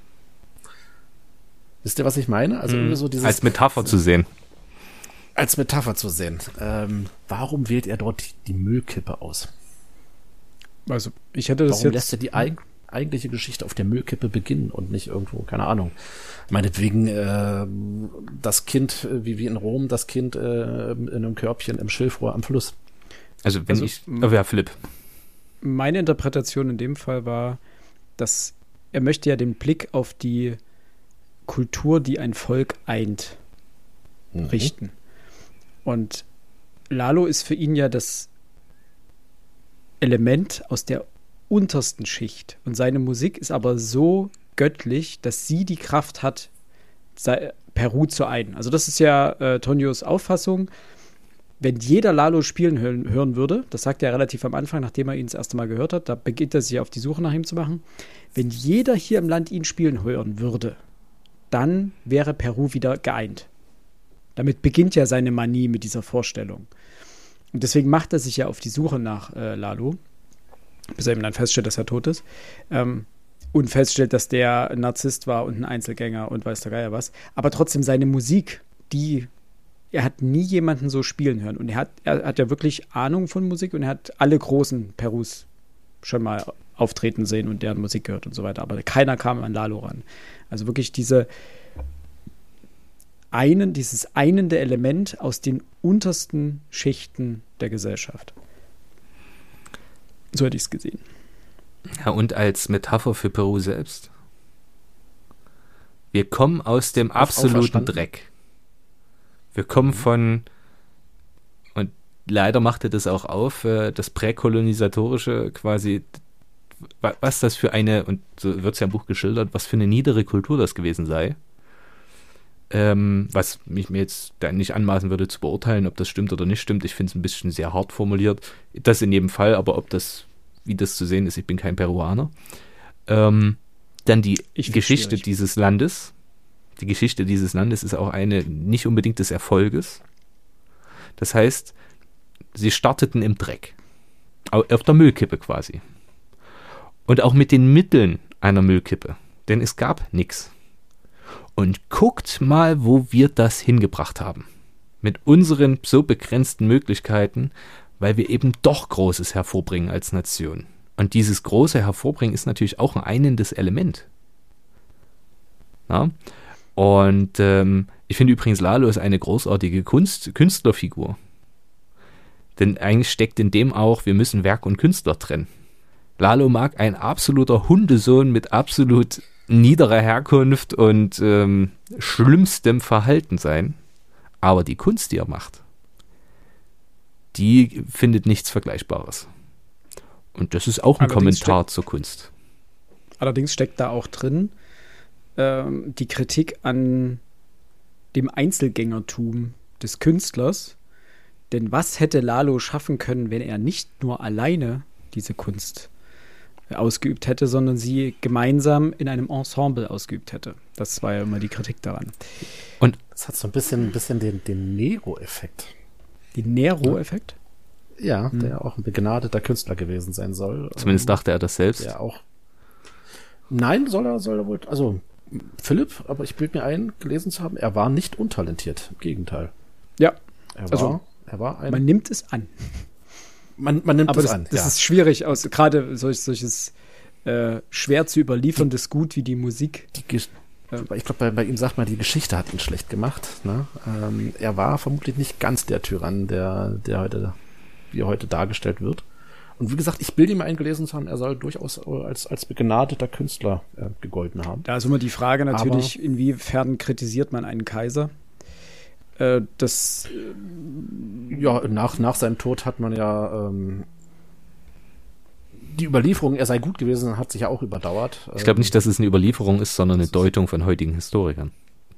Wisst ihr, was ich meine? Also irgendwie so dieses, als Metapher zu sehen. Als Metapher zu sehen. Warum wählt er dort die Müllkippe aus? Also, ich hätte das Warum lässt er die eigentliche Geschichte auf der Müllkippe beginnen und nicht irgendwo, keine Ahnung. Meinetwegen das Kind, wie in Rom, das Kind in einem Körbchen im Schilfrohr am Fluss. Also Philipp. Meine Interpretation in dem Fall war, dass er möchte ja den Blick auf die Kultur, die ein Volk eint, richten. Und Lalo ist für ihn ja das Element aus der untersten Schicht. Und seine Musik ist aber so göttlich, dass sie die Kraft hat, Peru zu einen. Also das ist ja Tonjos Auffassung. Wenn jeder Lalo spielen hören würde, das sagt er relativ am Anfang, nachdem er ihn das erste Mal gehört hat, da beginnt er sich auf die Suche nach ihm zu machen. Wenn jeder hier im Land ihn spielen hören würde, dann wäre Peru wieder geeint. Damit beginnt ja seine Manie mit dieser Vorstellung. Und deswegen macht er sich ja auf die Suche nach Lalo, bis er eben dann feststellt, dass er tot ist. Und feststellt, dass der ein Narzisst war und ein Einzelgänger und weiß der Geier was. Aber trotzdem seine Musik, er hat nie jemanden so spielen hören. Und er hat ja wirklich Ahnung von Musik und er hat alle großen Perus schon mal auftreten sehen und deren Musik gehört und so weiter. Aber keiner kam an Lalo ran. Also wirklich dieses einende Element aus den untersten Schichten der Gesellschaft. So hätte ich es gesehen. Ja, und als Metapher für Peru selbst. Wir kommen aus dem absoluten Dreck. Wir kommen von, und leider machte das auch auf, das präkolonisatorische quasi, was das für eine, und so wird es ja im Buch geschildert, was für eine niedere Kultur das gewesen sei. Was mich mir jetzt da nicht anmaßen würde zu beurteilen, ob das stimmt oder nicht stimmt. Ich finde es ein bisschen sehr hart formuliert. Das in jedem Fall, aber wie das zu sehen ist, ich bin kein Peruaner. Dann die Geschichte dieses Landes. Die Geschichte dieses Landes ist auch eine nicht unbedingt des Erfolges. Das heißt, sie starteten im Dreck. Auf der Müllkippe quasi. Und auch mit den Mitteln einer Müllkippe. Denn es gab nichts. Und guckt mal, wo wir das hingebracht haben. Mit unseren so begrenzten Möglichkeiten, weil wir eben doch Großes hervorbringen als Nation. Und dieses große Hervorbringen ist natürlich auch ein einendes Element. Na? Und ich finde übrigens, Lalo ist eine großartige Künstlerfigur. Denn eigentlich steckt in dem auch, wir müssen Werk und Künstler trennen. Lalo mag ein absoluter Hundesohn mit absolut niederer Herkunft und schlimmstem Verhalten sein. Aber die Kunst, die er macht, die findet nichts Vergleichbares. Und das ist auch ein Kommentar zur Kunst. Allerdings steckt da auch drin die Kritik an dem Einzelgängertum des Künstlers. Denn was hätte Lalo schaffen können, wenn er nicht nur alleine diese Kunst ausgeübt hätte, sondern sie gemeinsam in einem Ensemble ausgeübt hätte? Das war ja immer die Kritik daran. Und das hat so ein bisschen den Nero-Effekt. Den Nero-Effekt? Ja, der auch ein begnadeter Künstler gewesen sein soll. Zumindest dachte er das selbst. Der auch. Nein, soll er wohl. Also Philipp, aber ich bilde mir ein, gelesen zu haben, er war nicht untalentiert. Im Gegenteil. Ja. Er war ein. Man nimmt es an. Man nimmt Aber das an. Das ist schwierig, gerade solches schwer zu überlieferndes Gut wie die Musik. Ich glaube, bei ihm sagt man, die Geschichte hat ihn schlecht gemacht. Ne? Er war vermutlich nicht ganz der Tyrann, wie er heute dargestellt wird. Und wie gesagt, ich bilde ihm ein, gelesen zu haben, er soll durchaus als begnadeter Künstler gegolten haben. Da ist immer die Frage natürlich, inwiefern kritisiert man einen Kaiser? Ja, nach seinem Tod hat man ja die Überlieferung, er sei gut gewesen, hat sich ja auch überdauert. Ich glaube nicht, dass es eine Überlieferung ist, sondern eine Deutung von heutigen Historikern.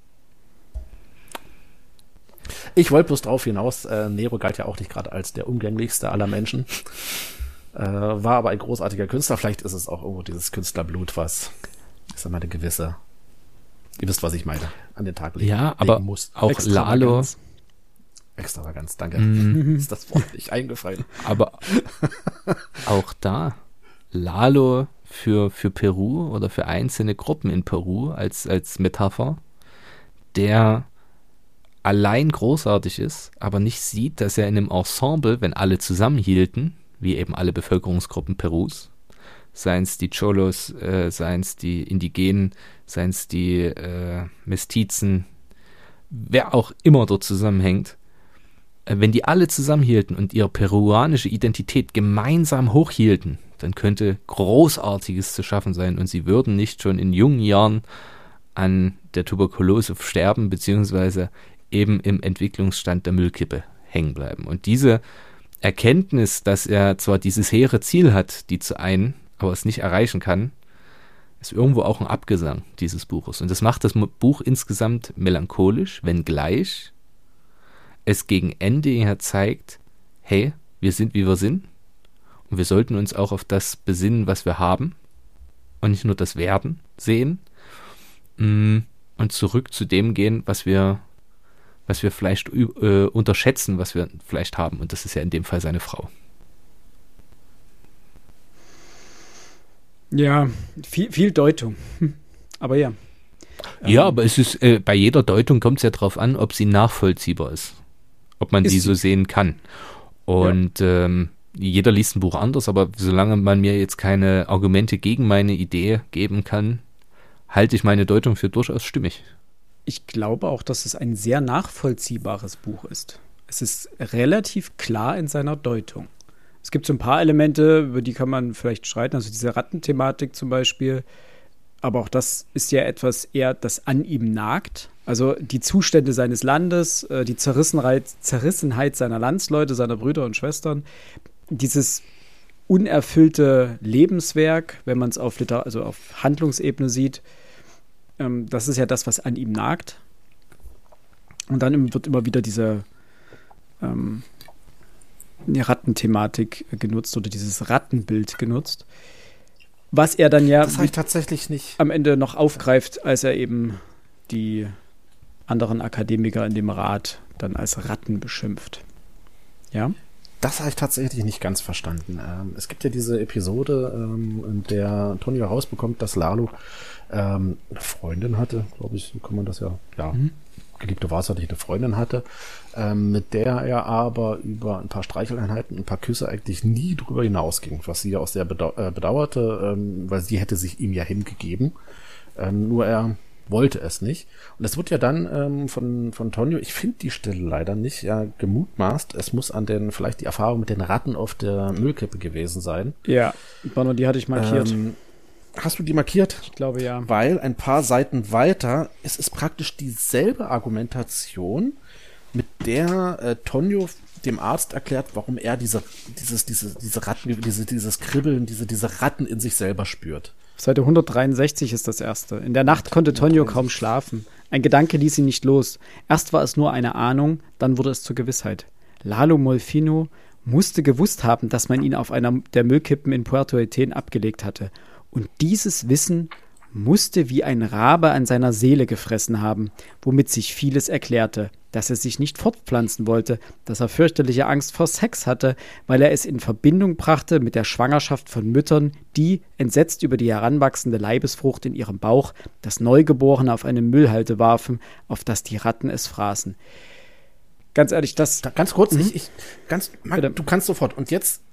Ich wollte bloß drauf hinaus, Nero galt ja auch nicht gerade als der umgänglichste aller Menschen. War aber ein großartiger Künstler. Vielleicht ist es auch irgendwo dieses Künstlerblut, was, ich sag mal, eine gewisse, ihr wisst, was ich meine, an den Tag legen aber muss. Auch Lalo. Extravaganz, danke. Ist das Wort nicht eingefallen. Aber auch da, Lalo für Peru oder für einzelne Gruppen in Peru als Metapher, der allein großartig ist, aber nicht sieht, dass er in einem Ensemble, wenn alle zusammenhielten, wie eben alle Bevölkerungsgruppen Perus, seien es die Cholos, seien es die Indigenen, seien es die Mestizen, wer auch immer dort zusammenhängt, wenn die alle zusammenhielten und ihre peruanische Identität gemeinsam hochhielten, dann könnte Großartiges zu schaffen sein und sie würden nicht schon in jungen Jahren an der Tuberkulose sterben, beziehungsweise eben im Entwicklungsstand der Müllkippe hängen bleiben. Und diese Erkenntnis, dass er zwar dieses hehre Ziel hat, die zu einen, aber es nicht erreichen kann, ist irgendwo auch ein Abgesang dieses Buches. Und das macht das Buch insgesamt melancholisch, wenngleich es gegen Ende her zeigt, hey, wir sind, wie wir sind, und wir sollten uns auch auf das besinnen, was wir haben, und nicht nur das Werden sehen, und zurück zu dem gehen, was wir vielleicht unterschätzen, was wir vielleicht haben. Und das ist ja in dem Fall seine Frau. Ja, viel Deutung. Aber ja. Ja, aber es ist bei jeder Deutung kommt es ja darauf an, ob sie nachvollziehbar ist. Ob man sie so sehen kann. Und jeder liest ein Buch anders, aber solange man mir jetzt keine Argumente gegen meine Idee geben kann, halte ich meine Deutung für durchaus stimmig. Ich glaube auch, dass es ein sehr nachvollziehbares Buch ist. Es ist relativ klar in seiner Deutung. Es gibt so ein paar Elemente, über die kann man vielleicht streiten, also diese Rattenthematik zum Beispiel. Aber auch das ist ja etwas eher, das an ihm nagt. Also die Zustände seines Landes, die Zerrissenheit seiner Landsleute, seiner Brüder und Schwestern, dieses unerfüllte Lebenswerk, wenn man es auf Handlungsebene sieht, das ist ja das, was an ihm nagt. Und dann wird immer wieder diese Rattenthematik genutzt oder dieses Rattenbild genutzt. Was er dann ja das tatsächlich nicht am Ende noch aufgreift, als er eben die anderen Akademiker in dem Rat dann als Ratten beschimpft. Ja? Das habe ich tatsächlich nicht ganz verstanden. Es gibt ja diese Episode, in der Antonio herausbekommt, dass Lalo eine Freundin hatte, glaube ich, so kann man das geliebte Wasser, die eine Freundin hatte, mit der er aber über ein paar Streicheleinheiten, ein paar Küsse eigentlich nie drüber hinausging, was sie ja auch sehr bedauerte, weil sie hätte sich ihm ja hingegeben, nur er wollte es nicht. Und es wird ja dann von Tonio, ich finde die Stelle leider nicht, gemutmaßt, es muss vielleicht die Erfahrung mit den Ratten auf der Müllkippe gewesen sein. Ja, Bono, die hatte ich markiert. Hast du die markiert? Ich glaube, ja. Weil ein paar Seiten weiter, es ist praktisch dieselbe Argumentation, mit der Tonio dem Arzt erklärt, warum er diese Ratten, dieses Kribbeln, diese Ratten in sich selber spürt. Seite 163 ist das erste. In der Nacht konnte Tonio kaum schlafen. Ein Gedanke ließ ihn nicht los. Erst war es nur eine Ahnung, dann wurde es zur Gewissheit. Lalo Molfino musste gewusst haben, dass man ihn auf einer der Müllkippen in Puerto Eten abgelegt hatte. Und dieses Wissen musste wie ein Rabe an seiner Seele gefressen haben, womit sich vieles erklärte, dass er sich nicht fortpflanzen wollte, dass er fürchterliche Angst vor Sex hatte, weil er es in Verbindung brachte mit der Schwangerschaft von Müttern, die, entsetzt über die heranwachsende Leibesfrucht in ihrem Bauch, das Neugeborene auf eine Müllhalde warfen, auf das die Ratten es fraßen. Ganz ehrlich, ganz kurz, du kannst sofort. Und jetzt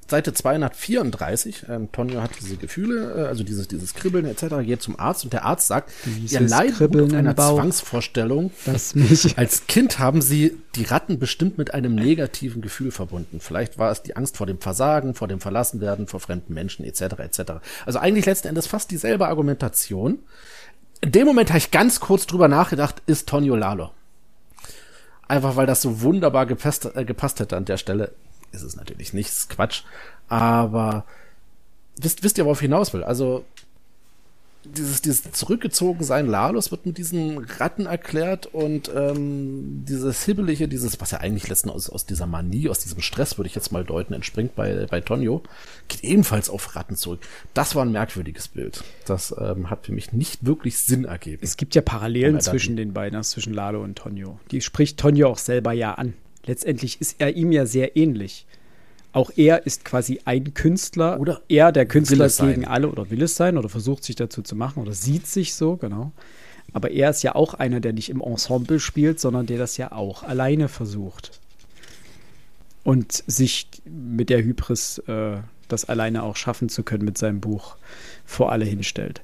Seite 234, Tonio hat diese Gefühle, also dieses Kribbeln etc., geht zum Arzt und der Arzt sagt, ihr leidet unter einer Zwangsvorstellung. Als Kind haben sie die Ratten bestimmt mit einem negativen Gefühl verbunden. Vielleicht war es die Angst vor dem Versagen, vor dem Verlassenwerden, vor fremden Menschen etc. etc. Also eigentlich letzten Endes fast dieselbe Argumentation. In dem Moment habe ich ganz kurz drüber nachgedacht, ist Tonio Lalo. Einfach weil das so wunderbar gepasst hätte an der Stelle. Ist es natürlich nicht, ist Quatsch. Aber wisst ihr, worauf ich hinaus will? Also dieses Zurückgezogensein Lalos wird mit diesen Ratten erklärt und dieses Hibbelige, was ja eigentlich letztens aus dieser Manie, aus diesem Stress, würde ich jetzt mal deuten, entspringt bei Tonio, geht ebenfalls auf Ratten zurück. Das war ein merkwürdiges Bild. Das hat für mich nicht wirklich Sinn ergeben. Es gibt ja Parallelen zwischen den beiden, zwischen Lalo und Tonio. Die spricht Tonio auch selber ja an. Letztendlich ist er ihm ja sehr ähnlich. Auch er ist quasi ein Künstler. Oder er, der Künstler gegen alle, oder will es sein, oder versucht sich dazu zu machen, oder sieht sich so, genau. Aber er ist ja auch einer, der nicht im Ensemble spielt, sondern der das ja auch alleine versucht. Und sich mit der Hybris, das alleine auch schaffen zu können mit seinem Buch, vor alle hinstellt.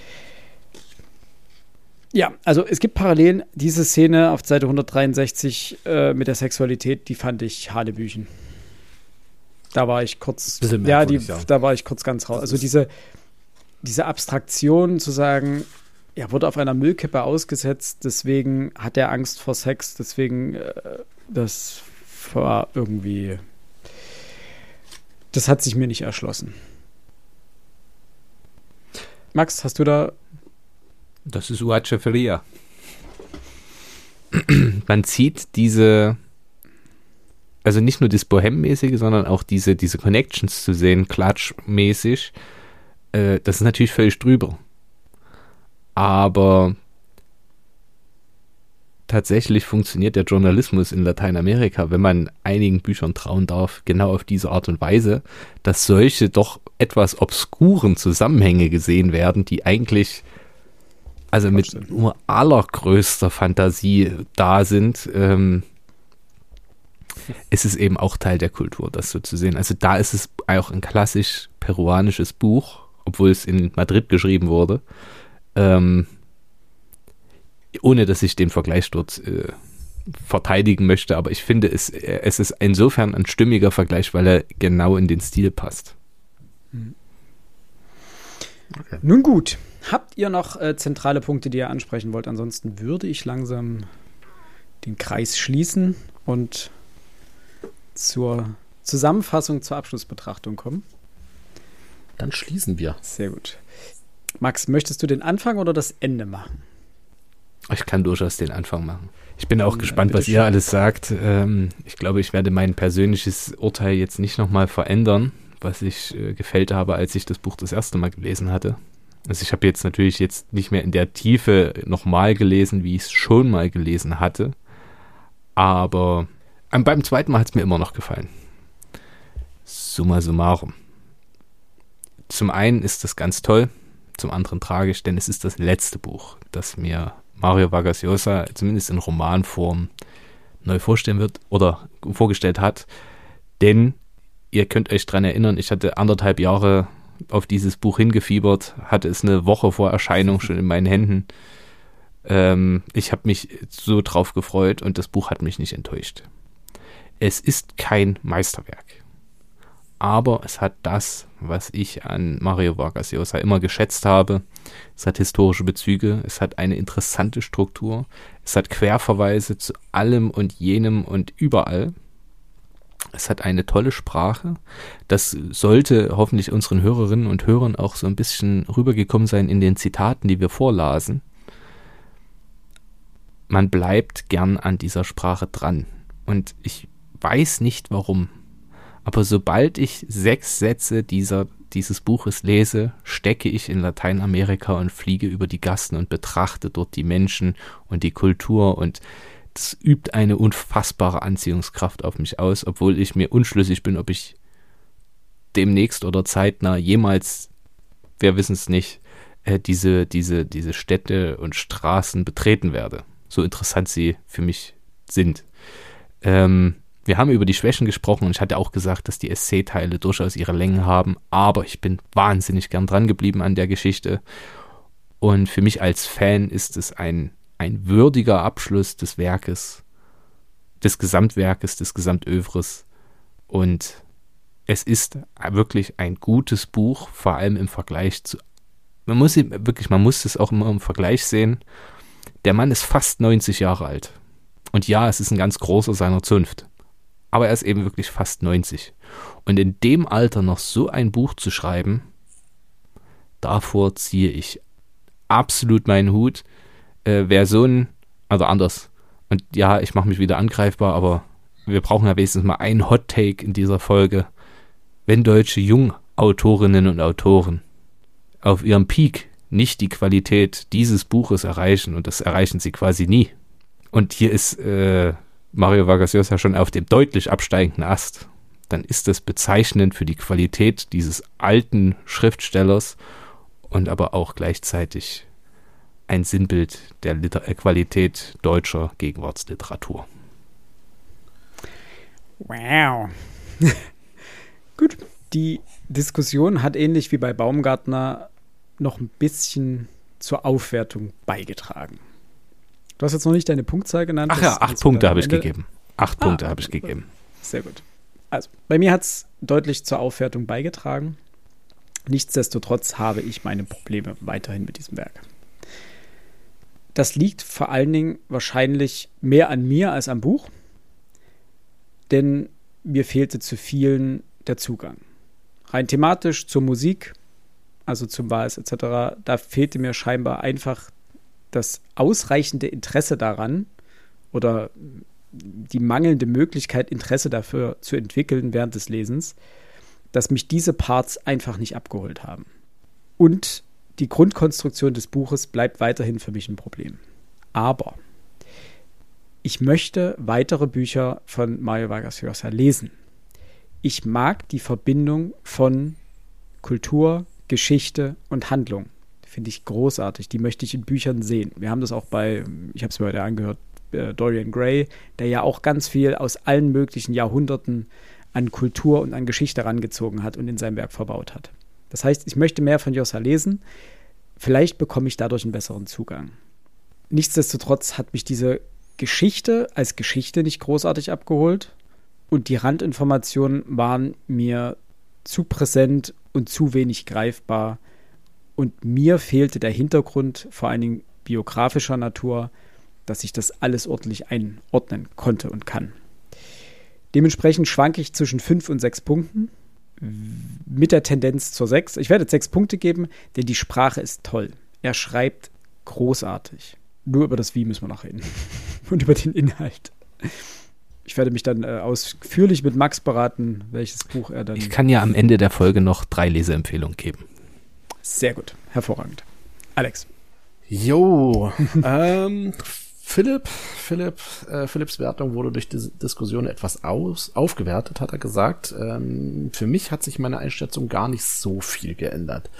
Ja, also es gibt Parallelen. Diese Szene auf Seite 163 mit der Sexualität, die fand ich hanebüchen. Da war ich kurz, da war ich kurz ganz raus. Also diese Abstraktion zu sagen, er wurde auf einer Müllkippe ausgesetzt, deswegen hat er Angst vor Sex, deswegen, das war irgendwie, das hat sich mir nicht erschlossen. Max, hast du da? Das ist Uaceferia. Man zieht also nicht nur das Bohem-mäßige, sondern auch diese Connections zu sehen, klatschmäßig, das ist natürlich völlig drüber. Aber tatsächlich funktioniert der Journalismus in Lateinamerika, wenn man einigen Büchern trauen darf, genau auf diese Art und Weise, dass solche doch etwas obskuren Zusammenhänge gesehen werden, die eigentlich also mit nur allergrößter Fantasie da sind. Es ist eben auch Teil der Kultur, das so zu sehen. Also da ist es auch ein klassisch peruanisches Buch, obwohl es in Madrid geschrieben wurde. Ohne, dass ich den Vergleich dort verteidigen möchte, aber ich finde, es ist insofern ein stimmiger Vergleich, weil er genau in den Stil passt. Okay. Nun gut, habt ihr noch zentrale Punkte, die ihr ansprechen wollt? Ansonsten würde ich langsam den Kreis schließen und zur Zusammenfassung, zur Abschlussbetrachtung kommen. Dann schließen wir. Sehr gut. Max, möchtest du den Anfang oder das Ende machen? Ich kann durchaus den Anfang machen. Ich bin auch gespannt, was ihr alles sagt. Ich glaube, ich werde mein persönliches Urteil jetzt nicht nochmal verändern, was ich gefällt habe, als ich das Buch das erste Mal gelesen hatte. Also ich habe jetzt natürlich nicht mehr in der Tiefe nochmal gelesen, wie ich es schon mal gelesen hatte. Aber beim zweiten Mal hat es mir immer noch gefallen. Summa summarum. Zum einen ist das ganz toll, zum anderen tragisch, denn es ist das letzte Buch, das mir Mario Vargas Llosa zumindest in Romanform neu vorstellen wird oder vorgestellt hat. Denn ihr könnt euch dran erinnern, ich hatte 1,5 Jahre auf dieses Buch hingefiebert, hatte es eine Woche vor Erscheinung schon in meinen Händen. Ich habe mich so drauf gefreut und das Buch hat mich nicht enttäuscht. Es ist kein Meisterwerk, aber es hat das, was ich an Mario Vargas Llosa immer geschätzt habe. Es hat historische Bezüge, es hat eine interessante Struktur, es hat Querverweise zu allem und jenem und überall. Es hat eine tolle Sprache. Das sollte hoffentlich unseren Hörerinnen und Hörern auch so ein bisschen rübergekommen sein in den Zitaten, die wir vorlasen. Man bleibt gern an dieser Sprache dran. Und ich weiß nicht warum, aber sobald ich 6 Sätze dieses Buches lese, stecke ich in Lateinamerika und fliege über die Gassen und betrachte dort die Menschen und die Kultur, und das übt eine unfassbare Anziehungskraft auf mich aus, obwohl ich mir unschlüssig bin, ob ich demnächst oder zeitnah jemals, wir wissen es nicht, diese Städte und Straßen betreten werde. So interessant sie für mich sind. Wir haben über die Schwächen gesprochen und ich hatte auch gesagt, dass die Essay-Teile durchaus ihre Längen haben, aber ich bin wahnsinnig gern dran geblieben an der Geschichte. Und für mich als Fan ist es ein würdiger Abschluss des Werkes, des Gesamtwerkes, des Gesamtövres. Und es ist wirklich ein gutes Buch, vor allem im Vergleich zu, man muss es auch immer im Vergleich sehen. Der Mann ist fast 90 Jahre alt. Und ja, es ist ein ganz großer seiner Zunft. Aber er ist eben wirklich fast 90. Und in dem Alter noch so ein Buch zu schreiben, davor ziehe ich absolut meinen Hut. Also anders. Und ja, ich mache mich wieder angreifbar, aber wir brauchen ja wenigstens mal einen Hot Take in dieser Folge. Wenn deutsche Jungautorinnen und Autoren auf ihrem Peak nicht die Qualität dieses Buches erreichen, und das erreichen sie quasi nie. Und hier ist Mario Vargas Llosa schon auf dem deutlich absteigenden Ast. Dann ist das bezeichnend für die Qualität dieses alten Schriftstellers und aber auch gleichzeitig ein Sinnbild der Qualität deutscher Gegenwartsliteratur. Wow. Gut, die Diskussion hat ähnlich wie bei Baumgartner noch ein bisschen zur Aufwertung beigetragen. Du hast jetzt noch nicht deine Punktzahl genannt. Ach ja, 8 Punkte habe ich gegeben. 8 Punkte habe ich gegeben. Sehr gut. Also, bei mir hat es deutlich zur Aufwertung beigetragen. Nichtsdestotrotz habe ich meine Probleme weiterhin mit diesem Werk. Das liegt vor allen Dingen wahrscheinlich mehr an mir als am Buch, denn mir fehlte zu vielen der Zugang. Rein thematisch zur Musik, also zum Vals etc., da fehlte mir scheinbar einfach das ausreichende Interesse daran oder die mangelnde Möglichkeit, Interesse dafür zu entwickeln während des Lesens, dass mich diese Parts einfach nicht abgeholt haben. Und die Grundkonstruktion des Buches bleibt weiterhin für mich ein Problem. Aber ich möchte weitere Bücher von Mario Vargas Llosa lesen. Ich mag die Verbindung von Kultur, Geschichte und Handlung. Finde ich großartig. Die möchte ich in Büchern sehen. Wir haben das auch ich habe es mir heute angehört, Dorian Gray, der ja auch ganz viel aus allen möglichen Jahrhunderten an Kultur und an Geschichte herangezogen hat und in sein Werk verbaut hat. Das heißt, ich möchte mehr von Llosa lesen. Vielleicht bekomme ich dadurch einen besseren Zugang. Nichtsdestotrotz hat mich diese Geschichte als Geschichte nicht großartig abgeholt und die Randinformationen waren mir zu präsent und zu wenig greifbar und mir fehlte der Hintergrund, vor allen Dingen biografischer Natur, dass ich das alles ordentlich einordnen konnte und kann. Dementsprechend schwanke ich zwischen 5 und 6 Punkten mit der Tendenz zur 6. Ich werde 6 Punkte geben, denn die Sprache ist toll. Er schreibt großartig. Nur über das Wie müssen wir noch reden. Und über den Inhalt. Ich werde mich dann ausführlich mit Max beraten, welches Buch er dann... Ich kann ja am Ende der Folge noch 3 Leseempfehlungen geben. Sehr gut. Hervorragend. Alex. Jo. Philipps Wertung wurde durch die Diskussion etwas aufgewertet, hat er gesagt. Für mich hat sich meine Einschätzung gar nicht so viel geändert.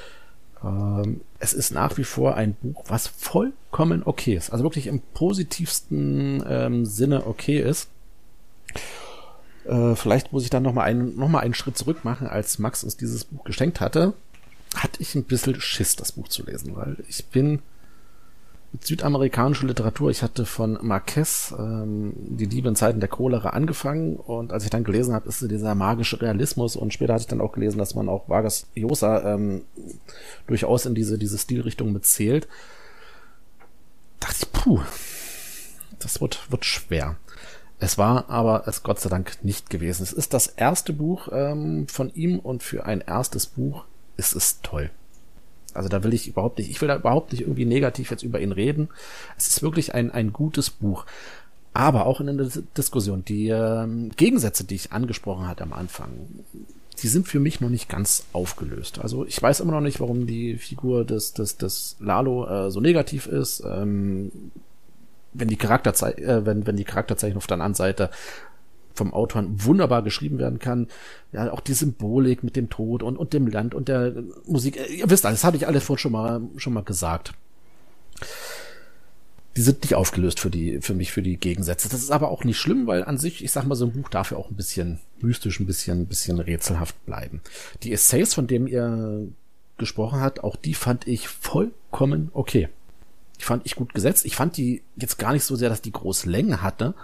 Es ist nach wie vor ein Buch, was vollkommen okay ist. Also wirklich im positivsten Sinne okay ist. Vielleicht muss ich dann noch mal einen Schritt zurück machen, als Max uns dieses Buch geschenkt hatte ich ein bisschen Schiss, das Buch zu lesen, weil ich bin mit südamerikanischer Literatur, ich hatte von Marquez die Liebe in Zeiten der Cholera angefangen und als ich dann gelesen habe, ist dieser magische Realismus und später hatte ich dann auch gelesen, dass man auch Vargas Llosa durchaus in diese Stilrichtung mitzählt. Dachte ich, das wird schwer. Es war aber es Gott sei Dank nicht gewesen. Es ist das erste Buch von ihm und für ein erstes Buch ist es toll. Also da will ich will da überhaupt nicht irgendwie negativ jetzt über ihn reden. Es ist wirklich ein gutes Buch. Aber auch in der Diskussion, die Gegensätze, die ich angesprochen hatte am Anfang, die sind für mich noch nicht ganz aufgelöst. Also ich weiß immer noch nicht, warum die Figur des Lalo so negativ ist. Wenn die Charakterzeichnung auf der anderen Seite vom Autor wunderbar geschrieben werden kann. Ja, auch die Symbolik mit dem Tod und dem Land und der Musik. Ihr wisst alles, das hatte ich alles vorhin schon mal gesagt. die sind nicht aufgelöst für mich, für die Gegensätze. Das ist aber auch nicht schlimm, weil an sich, ich sag mal, so ein Buch darf ja auch ein bisschen mystisch, ein bisschen rätselhaft bleiben. Die Essays, von denen ihr gesprochen habt, auch die fand ich vollkommen okay. Die fand ich gut gesetzt. Ich fand die jetzt gar nicht so sehr, dass die große Längen hatten.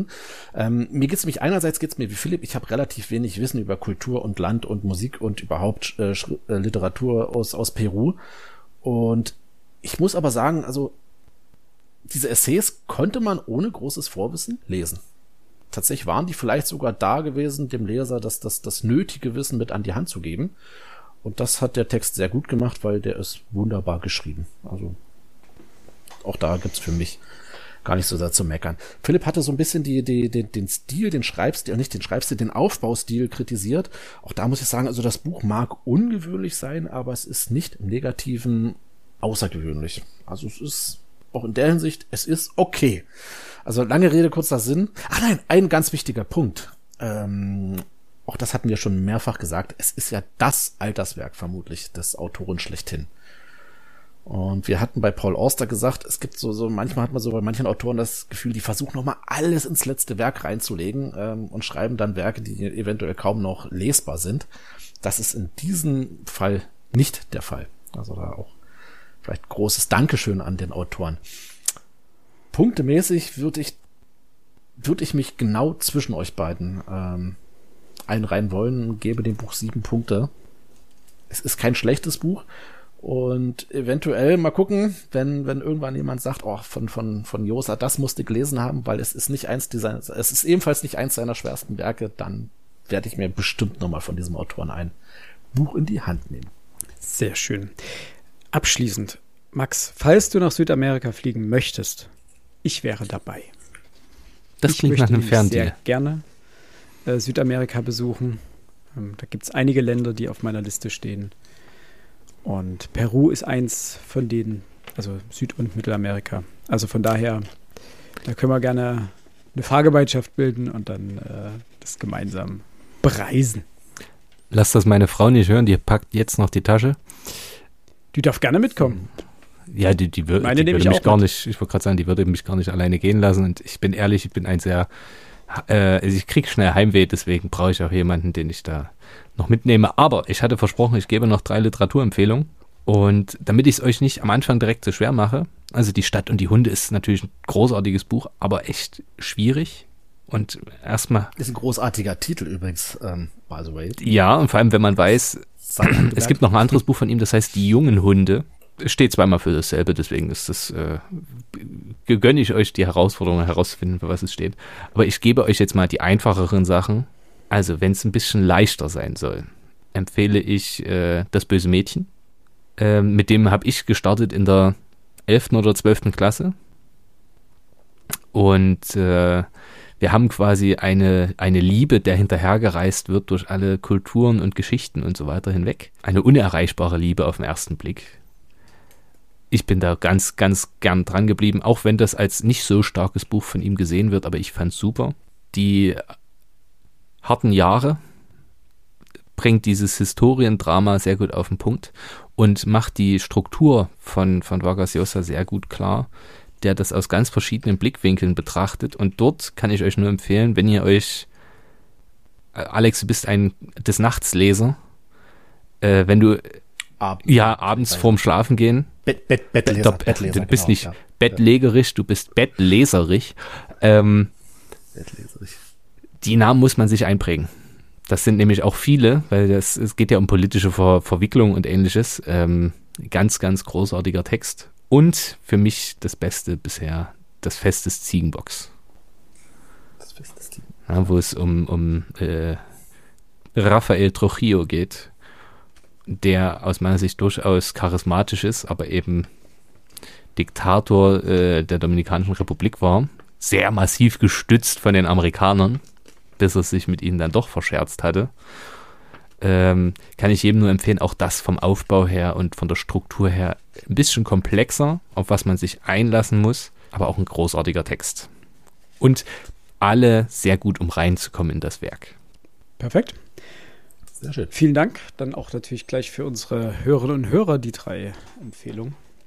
Einerseits geht's mir wie Philipp, ich habe relativ wenig Wissen über Kultur und Land und Musik und überhaupt Literatur aus Peru. Und ich muss aber sagen, also diese Essays konnte man ohne großes Vorwissen lesen. Tatsächlich waren die vielleicht sogar da gewesen, dem Leser das nötige Wissen mit an die Hand zu geben. Und das hat der Text sehr gut gemacht, weil der ist wunderbar geschrieben. Also auch da gibt's für mich gar nicht so sehr zu meckern. Philipp hatte so ein bisschen den Stil, den Aufbaustil kritisiert. Auch da muss ich sagen, also das Buch mag ungewöhnlich sein, aber es ist nicht im Negativen außergewöhnlich. Also es ist auch in der Hinsicht, es ist okay. Also lange Rede, kurzer Sinn. Ein ganz wichtiger Punkt. Auch das hatten wir schon mehrfach gesagt. Es ist ja das Alterswerk vermutlich des Autoren schlechthin. Und wir hatten bei Paul Auster gesagt, es gibt so manchmal hat man so bei manchen Autoren das Gefühl, die versuchen nochmal alles ins letzte Werk reinzulegen und schreiben dann Werke, die eventuell kaum noch lesbar sind. Das ist in diesem Fall nicht der Fall. Also da auch vielleicht großes Dankeschön an den Autoren. Punktemäßig würde ich mich genau zwischen euch beiden einreihen wollen und gebe dem Buch 7 Punkte. Es ist kein schlechtes Buch. Und eventuell mal gucken, wenn irgendwann jemand sagt, oh, von Josa, das musste ich gelesen haben, weil es ist ebenfalls nicht eins seiner schwersten Werke, dann werde ich mir bestimmt nochmal von diesem Autoren ein Buch in die Hand nehmen. Sehr schön. Abschließend, Max, falls du nach Südamerika fliegen möchtest, ich wäre dabei. Das klingt nach einem Ferndeal. Sehr gerne Südamerika besuchen. Da gibt es einige Länder, die auf meiner Liste stehen. Und Peru ist eins von denen, also Süd- und Mittelamerika. Also von daher, da können wir gerne eine Fahrgemeinschaft bilden und dann das gemeinsam bereisen. Lass das meine Frau nicht hören, die packt jetzt noch die Tasche. Die darf gerne mitkommen. Ja, die würde mich gar nicht, ich wollte gerade sagen, die würde mich gar nicht alleine gehen lassen. Und ich bin ehrlich, ich bin ein sehr, ich kriege schnell Heimweh, deswegen brauche ich auch jemanden, den ich da noch mitnehme. Aber ich hatte versprochen, ich gebe noch 3 Literaturempfehlungen. Und damit ich es euch nicht am Anfang direkt so schwer mache, also Die Stadt und die Hunde ist natürlich ein großartiges Buch, aber echt schwierig. Und erstmal. Ist ein großartiger Titel übrigens, by the way. Ja, und vor allem, wenn man weiß, es gibt noch ein anderes Buch von ihm, das heißt Die jungen Hunde. Steht zweimal für dasselbe, deswegen ist das, gönne ich euch die Herausforderung herauszufinden, für was es steht. Aber ich gebe euch jetzt mal die einfacheren Sachen. Also, wenn es ein bisschen leichter sein soll, empfehle ich Das böse Mädchen. Mit dem habe ich gestartet in der 11. oder 12. Klasse. Und wir haben quasi eine Liebe, der hinterhergereist wird durch alle Kulturen und Geschichten und so weiter hinweg. Eine unerreichbare Liebe auf den ersten Blick. Ich bin da ganz, ganz gern dran geblieben, auch wenn das als nicht so starkes Buch von ihm gesehen wird, aber ich fand es super. Die harten Jahre bringt dieses Historiendrama sehr gut auf den Punkt und macht die Struktur von Vargas Llosa sehr gut klar, der das aus ganz verschiedenen Blickwinkeln betrachtet. Und dort kann ich euch nur empfehlen, wenn ihr euch, Alex, du bist ein des Nachts-Leser, wenn du abends vorm Schlafengehen, Bettleser, du bist genau, nicht ja. bettlägerisch, du bist bettleserig. Bettleserig. Die Namen muss man sich einprägen. Das sind nämlich auch viele, weil es geht ja um politische Verwicklung und ähnliches. Ganz, ganz großartiger Text. Und für mich das Beste bisher, das Fest des Ziegenbocks. Das Fest des Ziegenbocks. Ja, wo es um Rafael Trujillo geht, der aus meiner Sicht durchaus charismatisch ist, aber eben Diktator der Dominikanischen Republik war. Sehr massiv gestützt von den Amerikanern, bis er sich mit ihnen dann doch verscherzt hatte. Kann ich jedem nur empfehlen, auch das vom Aufbau her und von der Struktur her ein bisschen komplexer, auf was man sich einlassen muss, aber auch ein großartiger Text. Und alle sehr gut, um reinzukommen in das Werk. Perfekt. Sehr schön. Vielen Dank. Dann auch natürlich gleich für unsere Hörerinnen und Hörer die 3 Empfehlungen.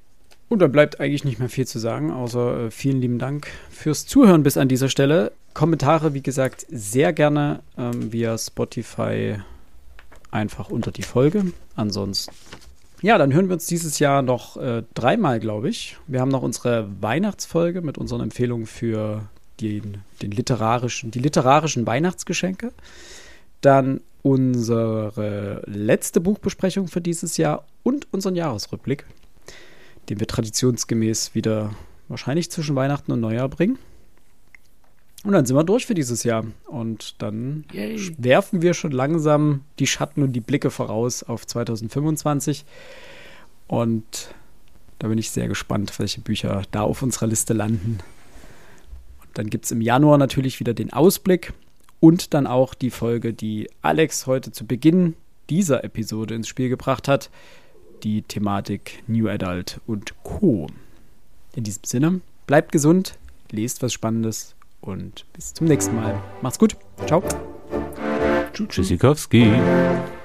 Und dann bleibt eigentlich nicht mehr viel zu sagen, außer vielen lieben Dank fürs Zuhören bis an dieser Stelle. Kommentare, wie gesagt, sehr gerne via Spotify einfach unter die Folge. Ansonsten, ja, dann hören wir uns dieses Jahr noch 3-mal, glaube ich. Wir haben noch unsere Weihnachtsfolge mit unseren Empfehlungen für die literarischen Weihnachtsgeschenke. Dann unsere letzte Buchbesprechung für dieses Jahr und unseren Jahresrückblick, den wir traditionsgemäß wieder wahrscheinlich zwischen Weihnachten und Neujahr bringen. Und dann sind wir durch für dieses Jahr. Und dann werfen wir schon langsam die Schatten und die Blicke voraus auf 2025. Und da bin ich sehr gespannt, welche Bücher da auf unserer Liste landen. Und dann gibt es im Januar natürlich wieder den Ausblick und dann auch die Folge, die Alex heute zu Beginn dieser Episode ins Spiel gebracht hat. Die Thematik New Adult und Co. In diesem Sinne, bleibt gesund, lest was Spannendes und bis zum nächsten Mal. Macht's gut. Ciao. Tschüssikowski.